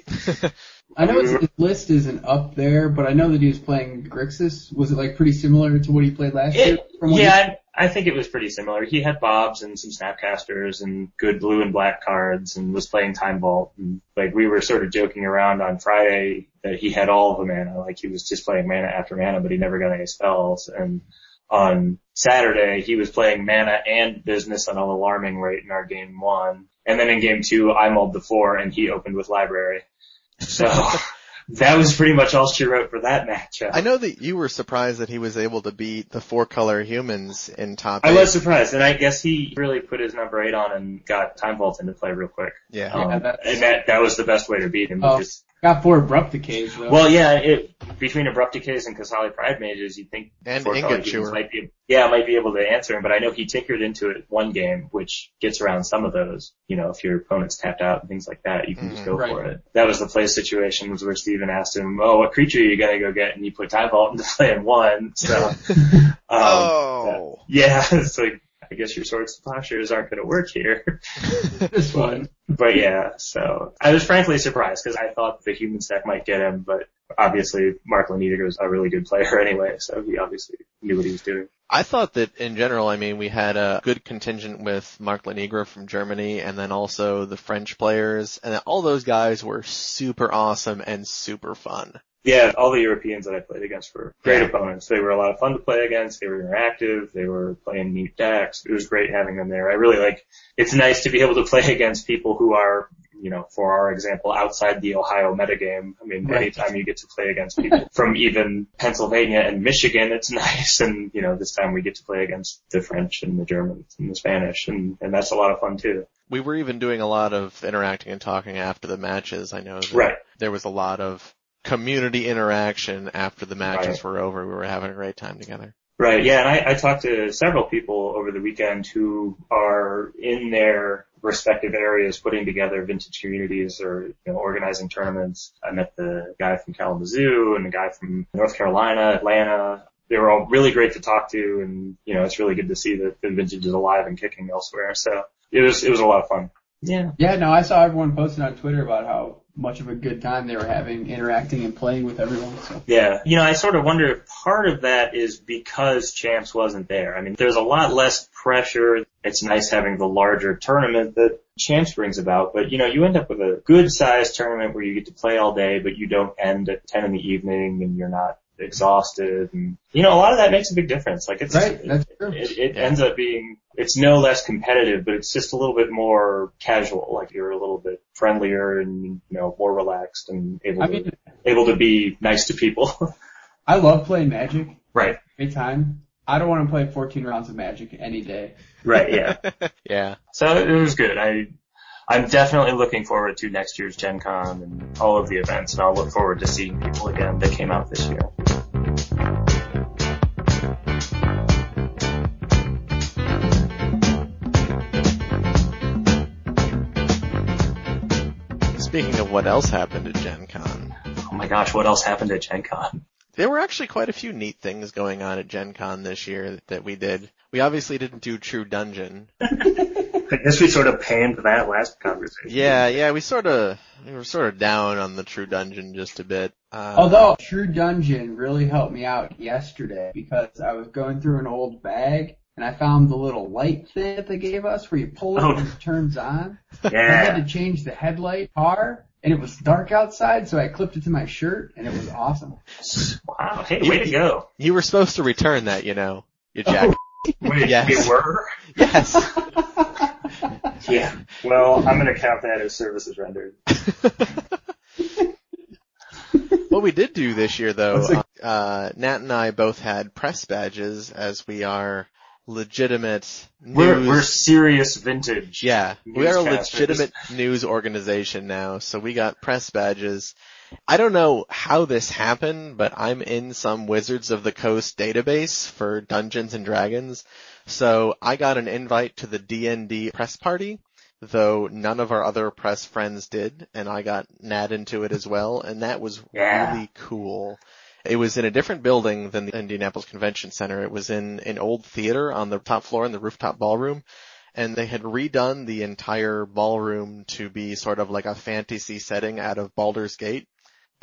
I know his list isn't up there, but I know that he was playing Grixis. Was it like pretty similar to what he played last it, year? From yeah, I think it was pretty similar. He had bobs and some snapcasters and good blue and black cards and was playing Time Vault. And like we were sort of joking around on Friday that he had all of the mana, like he was just playing mana after mana, but he never got any spells. And on Saturday, he was playing mana and business at an alarming rate in our game one. And then in game two, I mulled the four and he opened with library. So that was pretty much all she wrote for that matchup. I know that you were surprised that he was able to beat the four color humans in top I eight. was surprised, and I guess he really put his number eight on and got Time Vault into play real quick. Yeah. Um, Yeah, that's- and that, that was the best way to beat him. Oh. Because, Got four abrupt decays though. well, yeah, it, between Abrupt Decays and Kasali Pride Mages, you'd think And four Ingot color humans Chewer. might be, yeah, might be able to answer him, but I know he tinkered into it one game, which gets around some of those. You know, if your opponent's tapped out and things like that, you can just go Right. for it. That was the play situation was where Steven asked him, oh, what creature are you gonna go get? And he put Time Vault into play and won. So, um, Oh. yeah, it's like, I guess your sword splashers aren't going to work here. This one. But yeah, so I was frankly surprised because I thought the human stack might get him, but obviously Mark Lanier was a really good player anyway, so he obviously knew what he was doing. I thought that in general, I mean, we had a good contingent with Mark Lanigra from Germany and then also the French players, and all those guys were super awesome and super fun. Yeah, all the Europeans that I played against were great Yeah. opponents. They were a lot of fun to play against. They were interactive. They were playing neat decks. It was great having them there. I really like, it's nice to be able to play against people who are, you know, for our example, outside the Ohio metagame. I mean, Right. anytime you get to play against people from even Pennsylvania and Michigan, it's nice. And, you know, this time we get to play against the French and the Germans and the Spanish, and, and that's a lot of fun too. We were even doing a lot of interacting and talking after the matches. I know that Right. there was a lot of community interaction after the matches Right. were over. We were having a great time together. Right, yeah, and I, I talked to several people over the weekend who are in their respective areas putting together vintage communities or, you know, organizing tournaments. I met the guy from Kalamazoo and the guy from North Carolina, Atlanta. They were all really great to talk to, and, you know, it's really good to see that the vintage is alive and kicking elsewhere. So it was, it was a lot of fun. Yeah. Yeah, no, I saw everyone posting on Twitter about how much of a good time they were having interacting and playing with everyone. So Yeah. You know, I sort of wonder if part of that is because Champs wasn't there. I mean, there's a lot less pressure. It's nice having the larger tournament that Champs brings about, but you know, you end up with a good sized tournament where you get to play all day, but you don't end at ten in the evening and you're not exhausted. And, you know, a lot of that makes a big difference. Like it's, right, that's true. it, it ends up being, it's no less competitive, but it's just a little bit more casual. Like you're a little bit friendlier and, you know, more relaxed and able I to, mean, able to be nice to people. I love playing Magic. Right. Every time. I don't want to play fourteen rounds of Magic any day. Right, yeah. Yeah. So it was good. I, I'm definitely looking forward to next year's Gen Con and all of the events, and I'll look forward to seeing people again that came out this year. Speaking of what else happened at Gen Con, Oh my gosh, what else happened at Gen Con? there were actually quite a few neat things going on at Gen Con this year that we did. We obviously didn't do True Dungeon. I guess we sort of panned that last conversation. Yeah, yeah, we sort of, we were sort of down on the True Dungeon just a bit. Uh, Although True Dungeon really helped me out yesterday because I was going through an old bag and I found the little light thing that they gave us where you pull it Oh. and it turns on. I had Yeah. to change the headlight car and it was dark outside, so I clipped it to my shirt and it was awesome. Wow. Hey, way to go. you were supposed to return that, you know, you jack. Wait, Yes. we were? Yes. Yeah. Well, I'm going to count that as services rendered. What we did do this year, though, What's it- uh, Nat and I both had press badges as we are legitimate news. We're, we're serious vintage. Yeah, we are a newscasters. legitimate news organization now, so we got press badges. I don't know how this happened, but I'm in some Wizards of the Coast database for Dungeons and Dragons, so I got an invite to the D and D press party, though none of our other press friends did, and I got Nat into it as well, and that was Yeah. really cool. It was in a different building than the Indianapolis Convention Center. It was in an old theater on the top floor in the rooftop ballroom, and they had redone the entire ballroom to be sort of like a fantasy setting out of Baldur's Gate.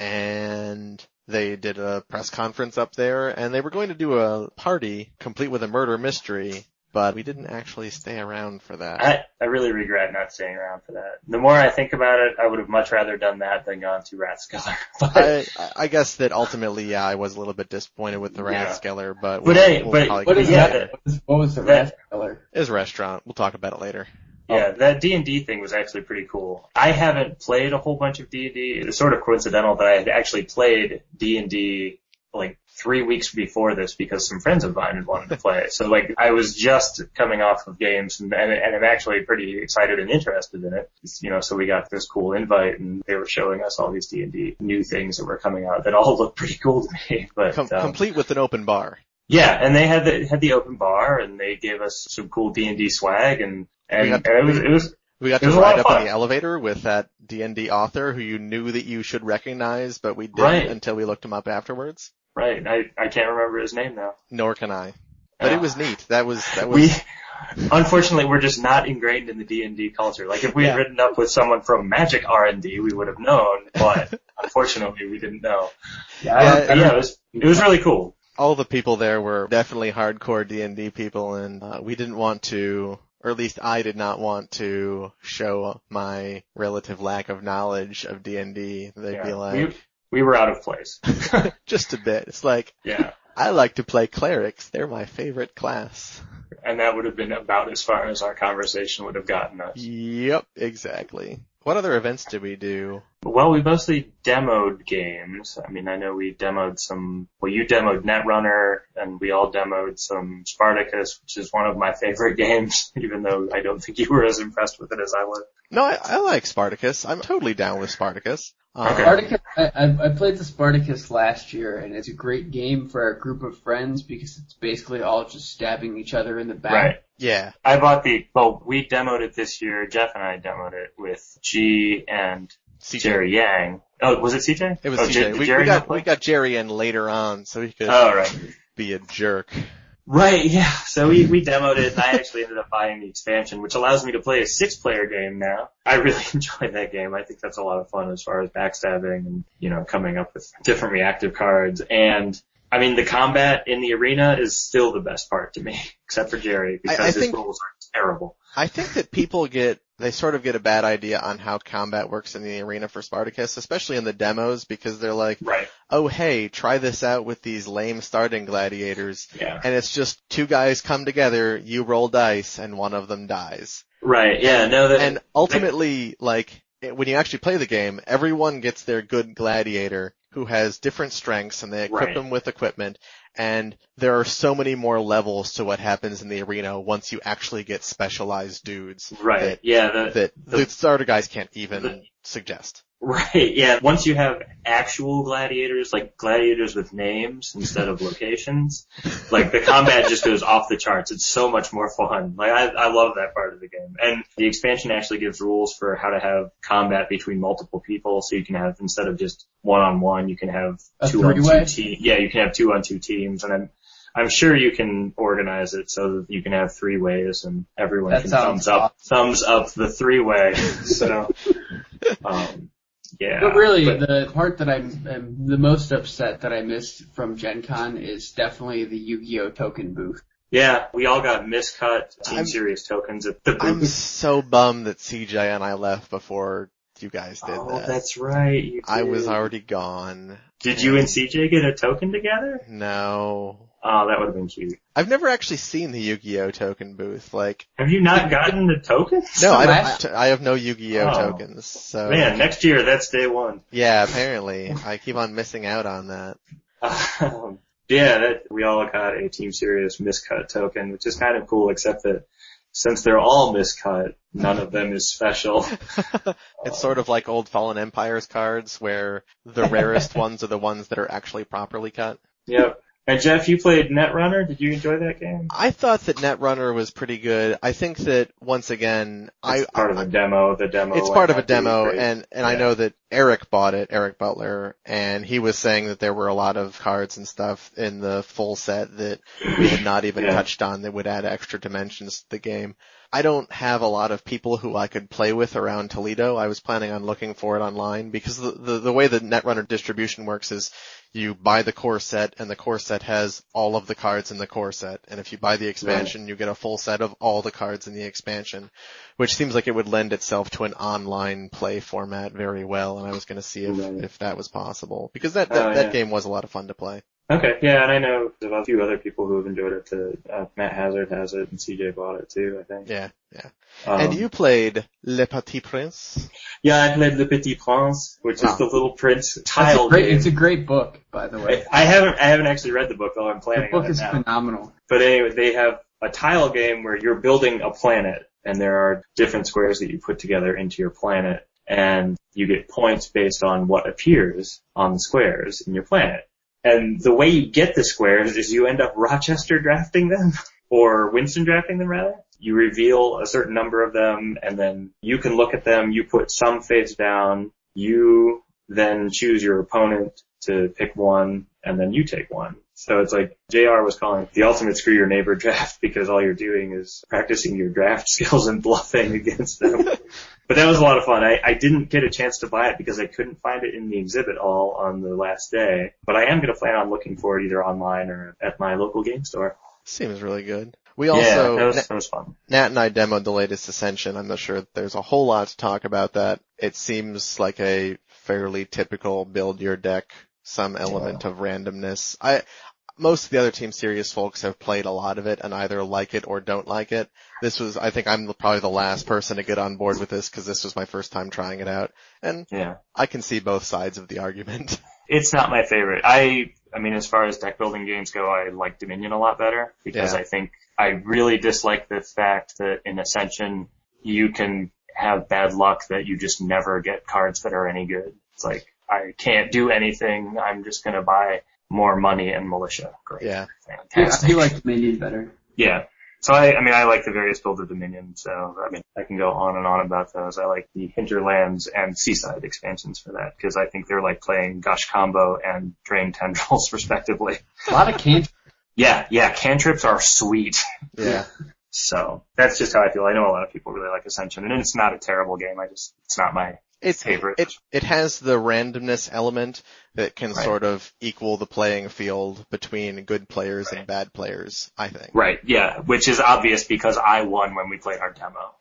and they did a press conference up there, and they were going to do a party complete with a murder mystery, but we didn't actually stay around for that. I, I really regret not staying around for that. The more I think about it, I would have much rather done that than gone to Rathskeller. I, I guess that ultimately, yeah, I was a little bit disappointed with the Yeah. Rathskeller, but, But we'll, hey, we'll but- probably What get is to yeah, that? later. What, is, what was the that- Rathskeller? It was a restaurant. We'll talk about it later. Yeah, that D and D thing was actually pretty cool. I haven't played a whole bunch of D and D. It's sort of coincidental that I had actually played D and D like three weeks before this because some friends of mine had wanted to play it. So like I was just coming off of games and, and, and I'm actually pretty excited and interested in it. You know, so we got this cool invite and they were showing us all these D and D new things that were coming out that all looked pretty cool to me. But Com- um, complete with an open bar. yeah, and they had the had the open bar and they gave us some cool D and D swag and and, We got- and it was it was We got It to was a lot ride of up on fun. the elevator with that D and D author who you knew that you should recognize, but we didn't Right. until we looked him up afterwards. right. I I can't remember his name now. Nor can I. But Uh, it was neat. That was, that was, We, unfortunately, we're just not ingrained in the D and D culture. Like, if we had Yeah. written up with someone from Magic R and D, we would have known, but unfortunately, we didn't know. Yeah, I Yeah, don't- But yeah, it was, it was really cool. all the people there were definitely hardcore D and D people, and uh, we didn't want to, or at least I did not want to show my relative lack of knowledge of D and D. They'd Yeah. be like, we, we were out of place. just a bit. It's like, Yeah. I like to play clerics. They're my favorite class. And that would have been about as far as our conversation would have gotten us. Yep, exactly. What other events did we do? Well, we mostly demoed games. I mean, I know we demoed some, well, you demoed Netrunner, and we all demoed some Spartacus, which is one of my favorite games, even though I don't think you were as impressed with it as I was. No, I, I like Spartacus. I'm totally down with Spartacus. Um, Okay. Spartacus, I, I I played the Spartacus last year, and it's a great game for a group of friends because it's basically all just stabbing each other in the back. Right. Yeah. I bought the, well, we demoed it this year. Jeff and I demoed it with G and C J. Jerry Yang. Oh, was it C J? It was oh, C J. Did We, Jerry we not got play? we got Jerry in later on, so he could Oh, right. be a jerk. Right, yeah. So we, we demoed it, and I actually ended up buying the expansion, which allows me to play a six-player game now. I really enjoy that game. I think that's a lot of fun as far as backstabbing and, you know, coming up with different reactive cards. And, I mean, the combat in the arena is still the best part to me, except for Jerry, because I- I his think- rules are terrible. I think that people get, they sort of get a bad idea on how combat works in the arena for Spartacus, especially in the demos, because they're like, Right. oh hey, try this out with these lame starting gladiators. Yeah. And it's just two guys come together, you roll dice, and one of them dies. Right, yeah, no, that, And ultimately, like, it- when you actually play the game, everyone gets their good gladiator who has different strengths, and they equip Right. them with equipment, and there are so many more levels to what happens in the arena once you actually get specialized dudes right, that, yeah, the, that the- the starter guys can't even the- suggest. Right, yeah. Once you have actual gladiators, like gladiators with names instead of locations, like the combat just goes off the charts. It's so much more fun. Like I, I love that part of the game. And the expansion actually gives rules for how to have combat between multiple people. So you can have, instead of just one on one, you can have A two on three-way? two teams. Yeah, you can have two on two teams. And I'm, I'm sure you can organize it so that you can have three ways and everyone That can sounds thumbs up, thumbs up the three way. So, um, yeah. But really, but- the part that I'm, I'm the most upset that I missed from Gen Con is definitely the Yu-Gi-Oh! Token booth. Yeah, we all got miscut Team I'm- Series tokens at the I'm booth. so bummed that C J and I left before you guys did Oh, that. that's right. You I was did. already gone. Did you and C J get a token together? No. Oh, that would have been cute. I've never actually seen the Yu-Gi-Oh! Token booth. Like, Have you not gotten the tokens? no, I last- don't, I have no Yu-Gi-Oh! Oh. tokens, so. Man, next year that's day one. Yeah, apparently. I keep on missing out on that. Um, yeah, that, we all got a Team Series miscut token, which is kind of cool, except that since they're all miscut, none of them is special. It's sort of like old Fallen Empires cards where the rarest ones are the ones that are actually properly cut. Yep. And Jeff, you played Netrunner. Did you enjoy that game? I thought that Netrunner was pretty good. I think that once again, It's I part of a demo. The demo. it's might part of a not be demo, great. and and I Yeah. know that Eric bought it, Eric Butler, and he was saying that there were a lot of cards and stuff in the full set that we had not even yeah. touched on that would add extra dimensions to the game. I don't have a lot of people who I could play with around Toledo. I was planning on looking for it online because the, the, the way the Netrunner distribution works is you buy the core set and the core set has all of the cards in the core set. And if you buy the expansion, right. you get a full set of all the cards in the expansion, which seems like it would lend itself to an online play format very well. And I was going to see if, right. if that was possible because that, that, oh, that yeah. game was a lot of fun to play. Okay, yeah, and I know there's a few other people who have enjoyed it too. Uh, Matt Hazard has it, and C J bought it too, I think. Yeah, yeah. Um, and you played Le Petit Prince? Yeah, I played Le Petit Prince, which oh. is the Little Prince tile a great, game. It's a great book, by the way. I, I haven't, I haven't actually read the book, though I'm planning on it now. The book is phenomenal. But anyway, they have a tile game where you're building a planet, and there are different squares that you put together into your planet, and you get points based on what appears on the squares in your planet. And the way you get the squares is you end up Rochester drafting them, or Winston drafting them rather. You reveal a certain number of them, and then you can look at them, you put some face down, you then choose your opponent to pick one, and then you take one. So it's like J R was calling it the ultimate screw your neighbor draft because all you're doing is practicing your draft skills and bluffing against them. But that was a lot of fun. I, I didn't get a chance to buy it because I couldn't find it in the exhibit hall on the last day. But I am going to plan on looking for it either online or at my local game store. Seems really good. We also, yeah, that was, that was fun. Nat and I demoed the latest Ascension. I'm not sure there's a whole lot to talk about that. It seems like a fairly typical build your deck, some element yeah. of randomness. I, most of the other Team Serious folks have played a lot of it and either like it or don't like it. This was, I think I'm probably the last person to get on board with this because this was my first time trying it out. And yeah. I can see both sides of the argument. It's not my favorite. I, I mean, as far as deck building games go, I like Dominion a lot better because yeah. I think I really dislike the fact that in Ascension you can have bad luck that you just never get cards that are any good. It's like, I can't do anything. I'm just going to buy more money and militia. Great. Yeah. Fantastic. Yeah, I like Dominion better. Yeah. So I, I mean, I like the various builds of Dominion. So, I mean, I can go on and on about those. I like the Hinterlands and Seaside expansions for that because I think they're like playing Gush Combo and Drain Tendrils respectively. A lot of cantrips. Yeah, yeah, cantrips are sweet. Yeah. So that's just how I feel. I know a lot of people really like Ascension, and it's not a terrible game. I just, it's not my it's, favorite. It, it has the randomness element that can right. sort of equal the playing field between good players right. and bad players, I think. Right, yeah, which is obvious because I won when we played our demo.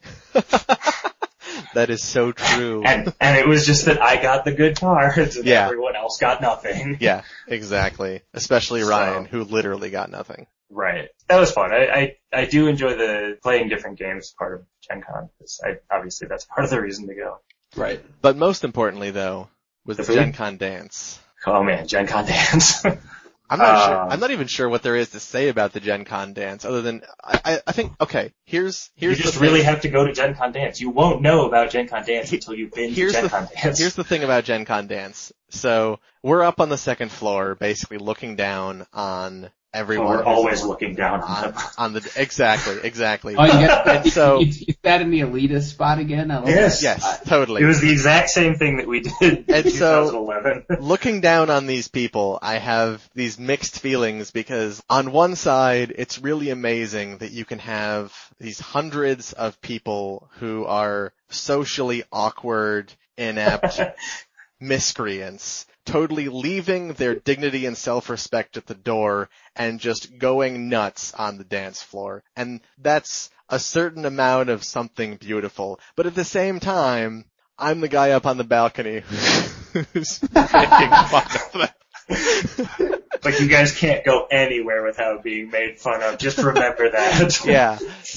That is so true. And, and it was just that I got the good cards and yeah. everyone else got nothing. Yeah, exactly. Especially Ryan, so, who literally got nothing. Right. That was fun. I, I, I do enjoy the playing different games as part of Gen Con. I, obviously that's part of the reason to go. Right. But most importantly though, was the, the Gen Con dance. Oh man, Gen Con dance. I'm not uh, sure. I'm not even sure what there is to say about the Gen Con dance, other than I, I think. Okay, here's here's. You just the really thing. have to go to Gen Con dance. You won't know about Gen Con dance until you've been here's to Gen the, Con dance. Here's the thing about Gen Con dance. So we're up on the second floor, basically looking down on everyone. Oh, we're always looking down on, on the exactly, exactly. Oh, you get, and so is, is that in the elitist spot again? I love yes, yes, uh, totally. It was the exact same thing that we did in and twenty so, eleven. Looking down on these people, I have these mixed feelings because on one side, it's really amazing that you can have these hundreds of people who are socially awkward, inept miscreants, totally leaving their dignity and self-respect at the door and just going nuts on the dance floor. And that's a certain amount of something beautiful. But at the same time, I'm the guy up on the balcony who's making fun of them. Like you guys can't go anywhere without being made fun of. Just remember that. Yeah.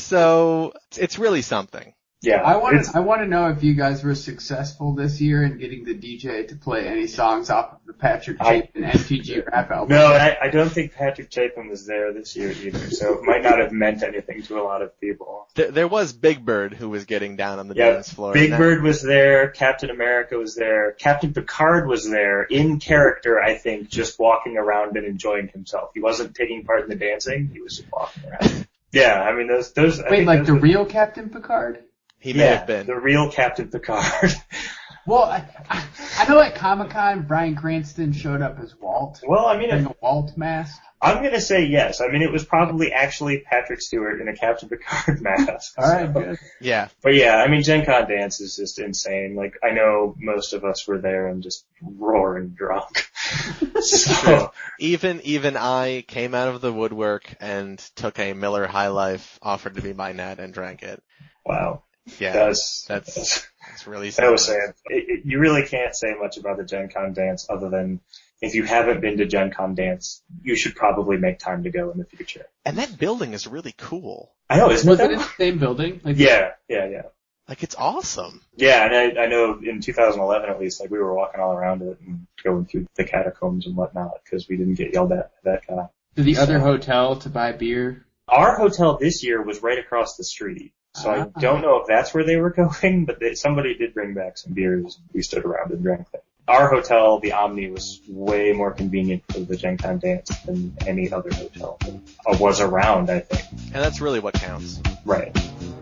So it's really something. Yeah, I want to. I want to know if you guys were successful this year in getting the D J to play any songs off of the Patrick Chapin M T G rap album. No, I, I don't think Patrick Chapin was there this year either, so it might not have meant anything to a lot of people. There, there was Big Bird who was getting down on the yeah, dance floor. Big Bird was there. Captain America was there. Captain Picard was there in character, I think, just walking around and enjoying himself. He wasn't taking part in the dancing. He was just walking around. Yeah, I mean those those. I Wait, think like those the were, real Captain Picard? He may yeah, have been. the real Captain Picard. Well, I, I, I know at Comic-Con, Bryan Cranston showed up as Walt. Well, I mean, wearing if, a Walt mask. I'm going to say yes. I mean, it was probably actually Patrick Stewart in a Captain Picard mask. All right, so. good. Yeah. But yeah, I mean, Gen Con dance is just insane. Like, I know most of us were there and just roaring drunk. So, even, even I came out of the woodwork and took a Miller High Life offered to be my net and drank it. wow. Yeah. That's, That's, that's, that's really that was sad. sad. It, it, you really can't say much about the Gen Con dance other than if you haven't been to Gen Con dance, you should probably make time to go in the future. And that building is really cool. I know, isn't Was it? it in the same building? Like, Yeah, yeah, yeah. Like, it's awesome. Yeah, and I, I know in two thousand eleven at least, like we were walking all around it and going through the catacombs and whatnot because we didn't get yelled at by that guy. to the other hotel to buy beer? Our hotel this year was right across the street, so I don't know if that's where they were going, but they, somebody did bring back some beers. We stood around and drank them. Our hotel, the Omni, was way more convenient for the Gen Con dance than any other hotel that was around, I think. And that's really what counts. Right.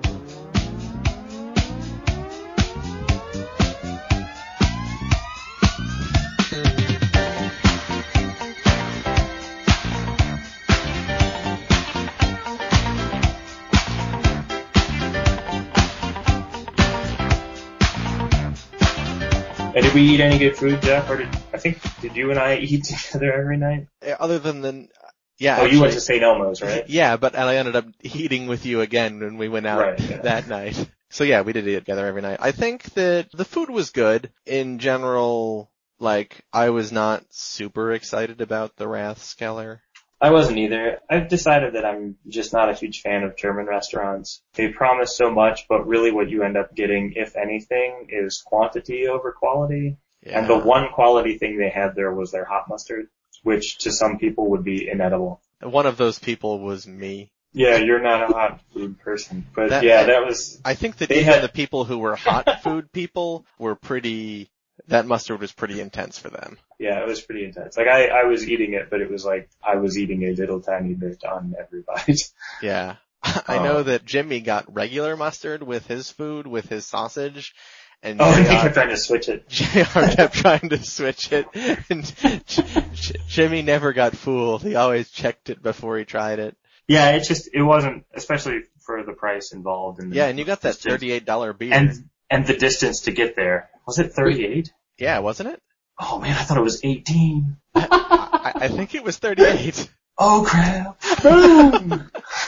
And did we eat any good food, Jeff? Or did, I think, did you and I eat together every night? Other than the, yeah. Oh, actually, you went to Saint Elmo's, right? Yeah, but and I ended up eating with you again when we went out Right, yeah. that night. So yeah, we did eat together every night. I think that the food was good. In general, like, I was not super excited about the Rathskeller. I wasn't either. I've decided that I'm just not a huge fan of German restaurants. They promise so much, but really what you end up getting, if anything, is quantity over quality. Yeah. And the one quality thing they had there was their hot mustard, which to some people would be inedible. One of those people was me. Yeah, you're not a hot food person. But That- yeah, that was... I think that They even had- the people who were hot food people were pretty, that mustard was pretty intense for them. Yeah, it was pretty intense. Like, I, I was eating it, but it was like I was eating a little tiny bit on every bite. Yeah. I Oh. know that Jimmy got regular mustard with his food, with his sausage, and Oh, and he J R kept trying to switch it. J R kept trying to switch it, and J- J- Jimmy never got fooled. He always checked it before he tried it. Yeah, it just, it wasn't, especially for the price involved. And the Yeah, and you got that distance. thirty-eight dollars beer. And, and the distance to get there. Was it thirty-eight? Yeah, wasn't it? Oh man, I thought it was eighteen. I, I think it was thirty-eight. Oh crap. Boom!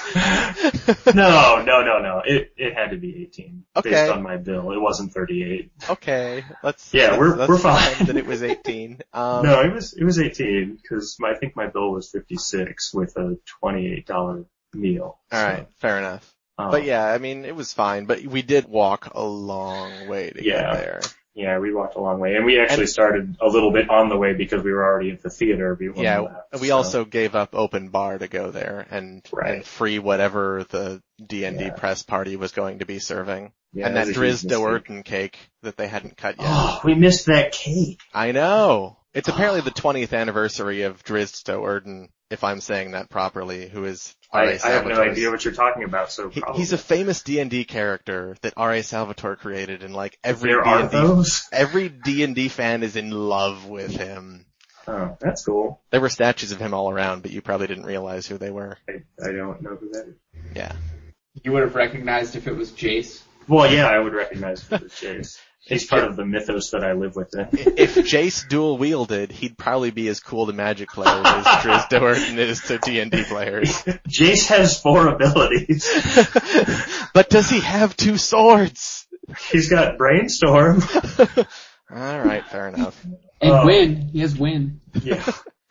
no, no, no, no. It, it had to be eighteen. Okay. Based on my bill. It wasn't thirty-eight. Okay, let's. Yeah, let's, we're- let's we're find fine. that it was eighteen. Um, No, it was, it was eighteen, cause my, I think my bill was fifty-six with a twenty-eight dollars meal. all right, fair enough. So, um, But yeah, I mean, it was fine. But we did walk a long way to Yeah. get there. Yeah, we walked a long way, and we actually And- started a little bit on the way because we were already at the theater. When Yeah, we, left, we so. also gave up open bar to go there and, Right. and free whatever the D and D Yeah. press party was going to be serving. Yeah, and it that was a huge Drizzt mistake. Do'Urden cake that they hadn't cut yet. Oh, we missed that cake. I know. It's apparently the twentieth anniversary of Drizzt Do'Urden, if I'm saying that properly, who is R A. I, I have no Salvatore's- idea what you're talking about, so He, probably. he's a famous D and D character that R A. Salvatore created, and like every There D are and D, those? every D and D fan is in love with him. Oh, that's cool. There were statues of him all around, but you probably didn't realize who they were. I, I don't know who that is. Yeah. You would have recognized if it was Jace. Well, yeah, I would recognize who this is. He's part of the mythos that I live within. If Jace dual wielded, he'd probably be as cool to Magic players as Drizzt Do'Urden is to D and D players. Jace has four abilities. But does he have two swords? He's got Brainstorm. All right, fair enough. And Oh. win. He has win. Yeah.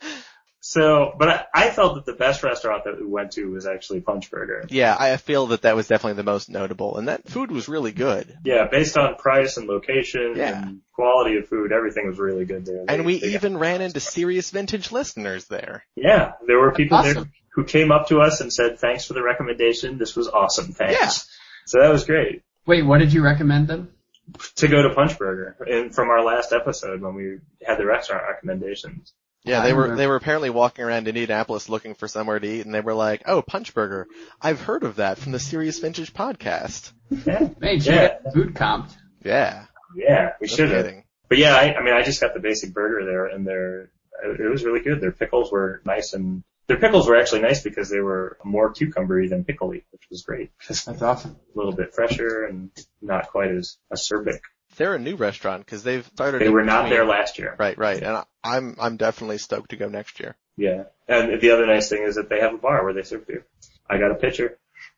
So, but I, I felt that the best restaurant that we went to was actually Punch Burger. Yeah, I feel that that was definitely the most notable, and that food was really good. Yeah, based on price and location Yeah. and quality of food, everything was really good there. And They- we they got- even ran into serious vintage listeners there. Yeah, there were people there Awesome. who came up to us and said, thanks for the recommendation. This was awesome. Thanks. Yeah. So that was great. Wait, what did you recommend them? To go to Punch Burger and from our last episode when we had the restaurant recommendations. Yeah, I they were remember. they were apparently walking around Indianapolis looking for somewhere to eat, and they were like, "Oh, Punch Burger! I've heard of that from the Serious Vintage podcast." Yeah. Hey, you Yeah. got food comped. Yeah, Yeah, we no should have. kidding. But yeah, I, I mean, I just got the basic burger there, and they're, it was really good. Their pickles were nice, and their pickles were actually nice because they were more cucumbery than pickly, which was great. That's awesome. A little bit fresher and not quite as acerbic. They're a new restaurant because they've started. They were not between. there last year. Right, right, and I'm I'm definitely stoked to go next year. Yeah, and the other nice thing is that they have a bar where they serve beer. I got a pitcher.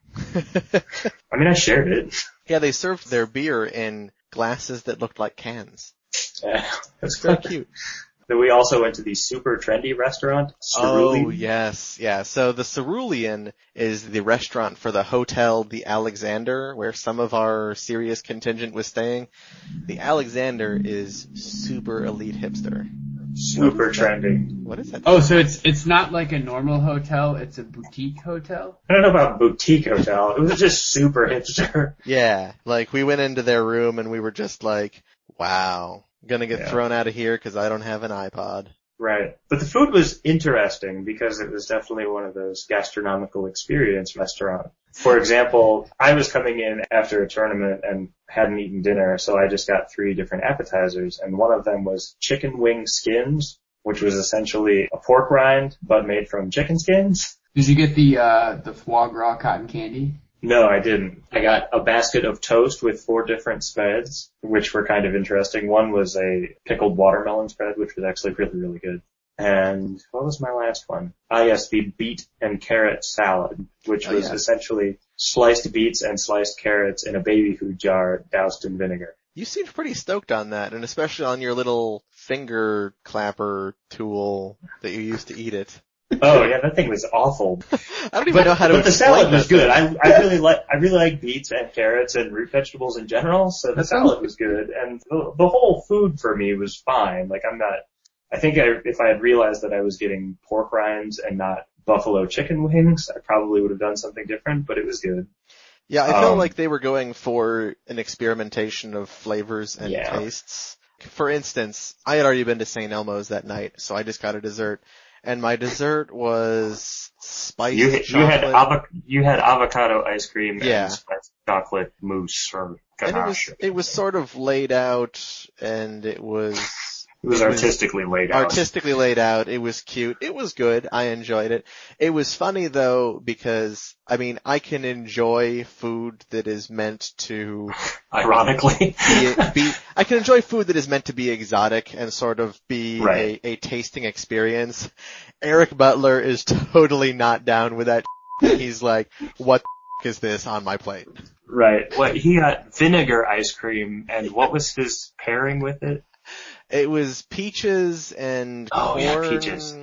I mean, I shared it. Yeah, they served their beer in glasses that looked like cans. Yeah, that's So good. cute. Then we also went to the super trendy restaurant, Cerulean. Oh, yes, yeah. So the Cerulean is the restaurant for the Hotel the Alexander, where some of our serious contingent was staying. The Alexander is super elite hipster. Super trendy. What is that? Oh, so it's it's not like a normal hotel, it's a boutique hotel? I don't know about boutique hotel. It was just super hipster. Yeah, like we went into their room and we were just like, wow, gonna get Yeah. thrown out of here because I don't have an iPod. Right. But the food was interesting because it was definitely one of those gastronomical experience restaurants. For example, I was coming in after a tournament and hadn't eaten dinner, so I just got three different appetizers, and one of them was chicken wing skins, which was essentially a pork rind, but made from chicken skins. Did you get the uh the foie gras cotton candy? No, I didn't. I got a basket of toast with four different spreads, which were kind of interesting. One was a pickled watermelon spread, which was actually really, really good. And what was my last one? Ah, yes, the beet and carrot salad, which Oh, was yeah. essentially sliced beets and sliced carrots in a baby food jar doused in vinegar. You seemed pretty stoked on that, and especially on your little finger clapper tool that you used to eat it. Oh yeah, that thing was awful. I don't even But, know how to but the explain salad was that good. thing. I, I really like, I really like beets and carrots and root vegetables in general, so the That's salad was good. And the, the whole food for me was fine. Like I'm not, I think I, if I had realized that I was getting pork rinds and not buffalo chicken wings, I probably would have done something different, but it was good. Yeah, I felt Um, like they were going for an experimentation of flavors and Yeah. tastes. For instance, I had already been to Saint Elmo's that night, so I just got a dessert. And my dessert was spiced You, you had chocolate. avo- you had avocado ice cream Yeah. and spiced chocolate mousse or and it was, ganache. it was sort of laid out, and it was It was it was artistically laid out. artistically laid out. It was cute. It was good. I enjoyed it. It was funny though, because, I mean, I can enjoy food that is meant to Ironically. be, be I can enjoy food that is meant to be exotic and sort of be Right. a, a tasting experience. Eric Butler is totally not down with that. He's like, what the is this on my plate? Right. What he got vinegar ice cream, and what was his pairing with it? It was peaches and Oh, corn, yeah, peaches.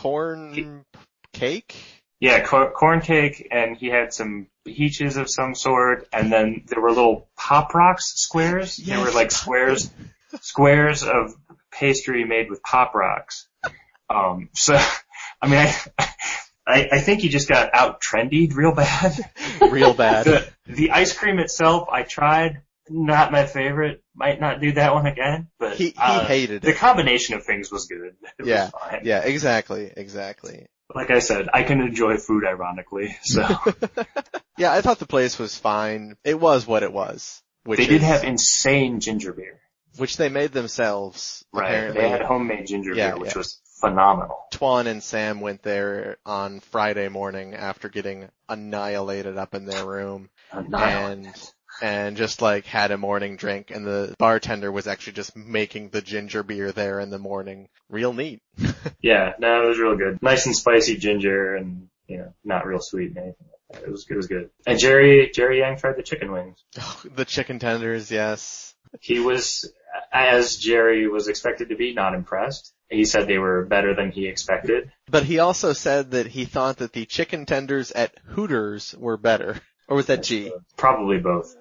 corn cake. Yeah, cor- corn cake, and he had some peaches of some sort, and then there were little pop rocks squares. They were Yes. like squares, squares of pastry made with pop rocks. Um, so, I mean, I, I, I think he just got out trendied real bad. Real bad. The, the ice cream itself, I tried. Not my favorite. Might not do that one again, but He, he uh, hated the it. combination of things was good. It Yeah, was fine. yeah, exactly, exactly. Like I said, I can enjoy food ironically, so. Yeah, I thought the place was fine. It was what it was. Which They did is- have insane ginger beer. which they made themselves. Right. Apparently. They had homemade ginger Yeah, beer, which yeah. was phenomenal. Twan and Sam went there on Friday morning after getting annihilated up in their room. Annihilated. And and just like had a morning drink, and the bartender was actually just making the ginger beer there in the morning. Real neat. Yeah, no, it was real good. Nice and spicy ginger, and you know, not real sweet and anything like that. It was it was good. And Jerry Jerry Yang tried the chicken wings. The chicken tenders, yes. He was, as Jerry was expected to be, not impressed. He said they were better than he expected. But he also said that he thought that the chicken tenders at Hooters were better. Or was that G? Probably both.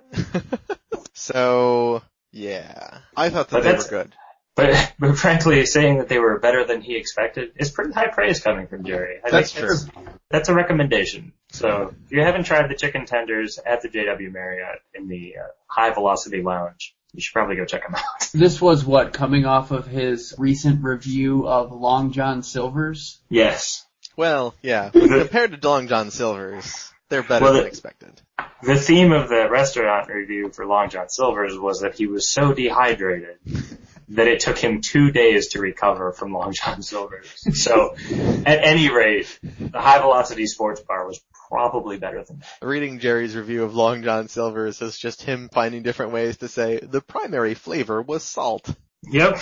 So, yeah. I thought that But they were that's- good. But, but frankly, saying that they were better than he expected is pretty high praise coming from Jerry. I That's think that's, that's a recommendation. So if you haven't tried the chicken tenders at the J W Marriott in the uh, High Velocity Lounge, you should probably go check them out. This was what, coming off of his recent review of Long John Silver's? Yes. Well, yeah. Compared to Long John Silver's, they're better Well, than the- expected. The theme of the restaurant review for Long John Silver's was that he was so dehydrated that it took him two days to recover from Long John Silver's. So, at any rate, the High Velocity Sports Bar was probably better than that. Reading Jerry's review of Long John Silver's is just him finding different ways to say the primary flavor was salt. Yep.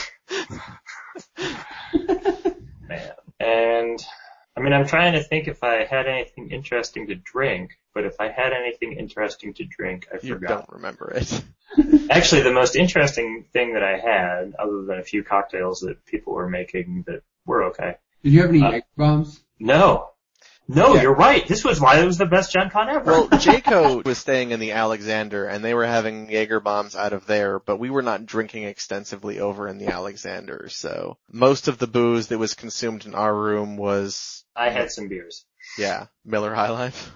Man. And, I mean, I'm trying to think if I had anything interesting to drink, but if I had anything interesting to drink, I You forgot. don't remember it. Actually, the most interesting thing that I had, other than a few cocktails that people were making that were okay. Did you have any Uh, Jaeger bombs? No. No, Yeah. you're right. This was why it was the best Gen Con ever. Well, Jayco was staying in the Alexander, and they were having Jaeger bombs out of there, but we were not drinking extensively over in the Alexander, so most of the booze that was consumed in our room was, I had some beers. yeah, Miller High Life.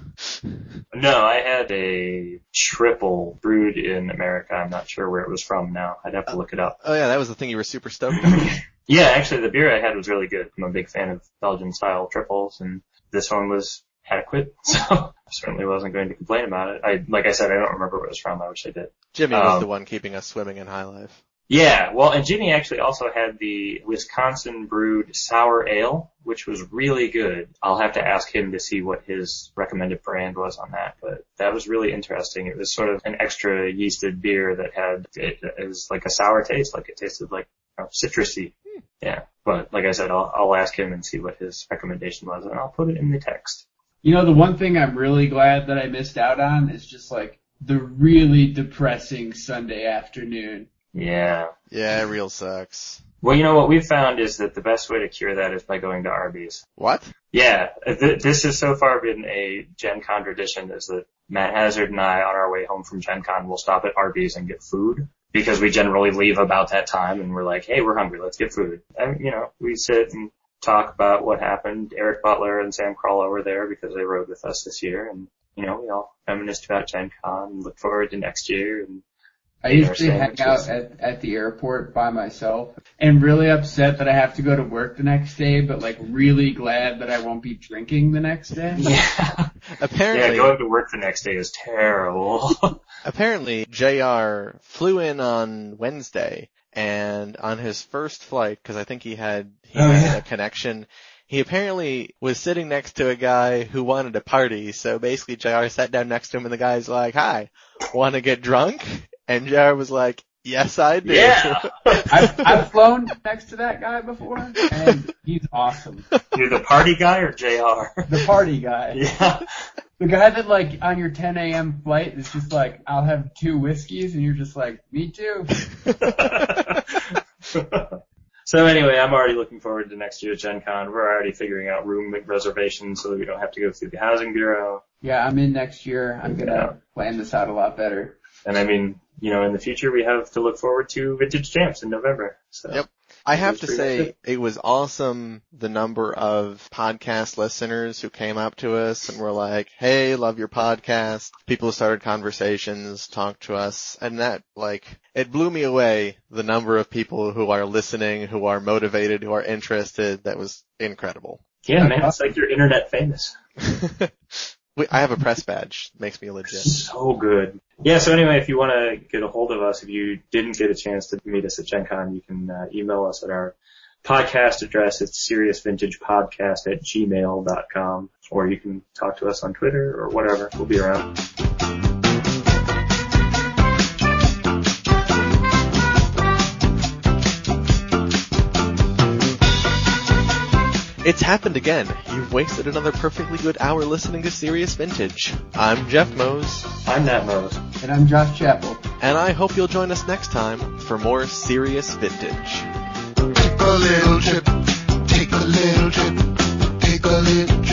No, I had a triple brewed in America. I'm not sure where it was from now. I'd have to look it up. Oh yeah, that was the thing you were super stoked on. Yeah, actually, the beer I had was really good. I'm a big fan of Belgian-style triples, and this one was adequate, so I certainly wasn't going to complain about it. I, like I said, I don't remember where it was from. I wish I did. Jimmy was Um, the one keeping us swimming in High Life. Yeah, well, and Jimmy actually also had the Wisconsin brewed sour ale, which was really good. I'll have to ask him to see what his recommended brand was on that, but that was really interesting. It was sort of an extra yeasted beer that had, it, it was like a sour taste, like it tasted like you know, citrusy. Hmm. Yeah, but like I said, I'll, I'll ask him and see what his recommendation was, and I'll put it in the text. You know, the one thing I'm really glad that I missed out on is just like the really depressing Sunday afternoon. Yeah. Yeah, it real sucks. Well, you know what we've found is that the best way to cure that is by going to Arby's. What? Yeah, th- this has so far been a Gen Con tradition is that Matt Hazard and I, on our way home from Gen Con, will stop at Arby's and get food because we generally leave about that time and we're like, hey, we're hungry, let's get food. And, you know, we sit and talk about what happened. Eric Butler and Sam Crawler were there because they rode with us this year, and, you know, we all reminisced about Gen Con and look forward to next year. And I usually hang out at, at the airport by myself and really upset that I have to go to work the next day, but like really glad that I won't be drinking the next day. Yeah. Apparently, yeah, going to work the next day is terrible. apparently J R flew in on Wednesday, and on his first flight, because I think he had, he Oh, had yeah. a connection, he apparently was sitting next to a guy who wanted to party, so basically J R sat down next to him and the guy's like, hi, wanna get drunk? And J R was like, yes, I do. Yeah. I've, I've flown next to that guy before, and he's awesome. You're the party guy or J R? The party guy. Yeah. The guy that like on your ten a.m. flight is just like, I'll have two whiskeys, and you're just like, me too. So anyway, I'm already looking forward to next year's Gen Con. We're already figuring out room reservations so that we don't have to go through the housing bureau. Yeah, I'm in next year. I'm gonna Yeah. plan this out a lot better. And I mean, you know, in the future we have to look forward to Vintage Champs in November. So. Yep. I have to Pretty say, much it. it was awesome the number of podcast listeners who came up to us and were like, hey, love your podcast. People started conversations, talked to us, and that, like, it blew me away, the number of people who are listening, who are motivated, who are interested. That was incredible. Yeah, man, it's like you're internet famous. We- I have a press badge. Makes me legit. So good. Yeah, so anyway, if you want to get a hold of us, if you didn't get a chance to meet us at Gen Con, you can uh, email us at our podcast address. It's seriousvintagepodcast at gmail dot com, or you can talk to us on Twitter or whatever. We'll be around. It's happened again. You've wasted another perfectly good hour listening to Serious Vintage. I'm Jeff Mose, I'm Nat Mose. And I'm Josh Chappell. and I hope you'll join us next time for more Serious Vintage. Take a little trip, take a little trip, take a little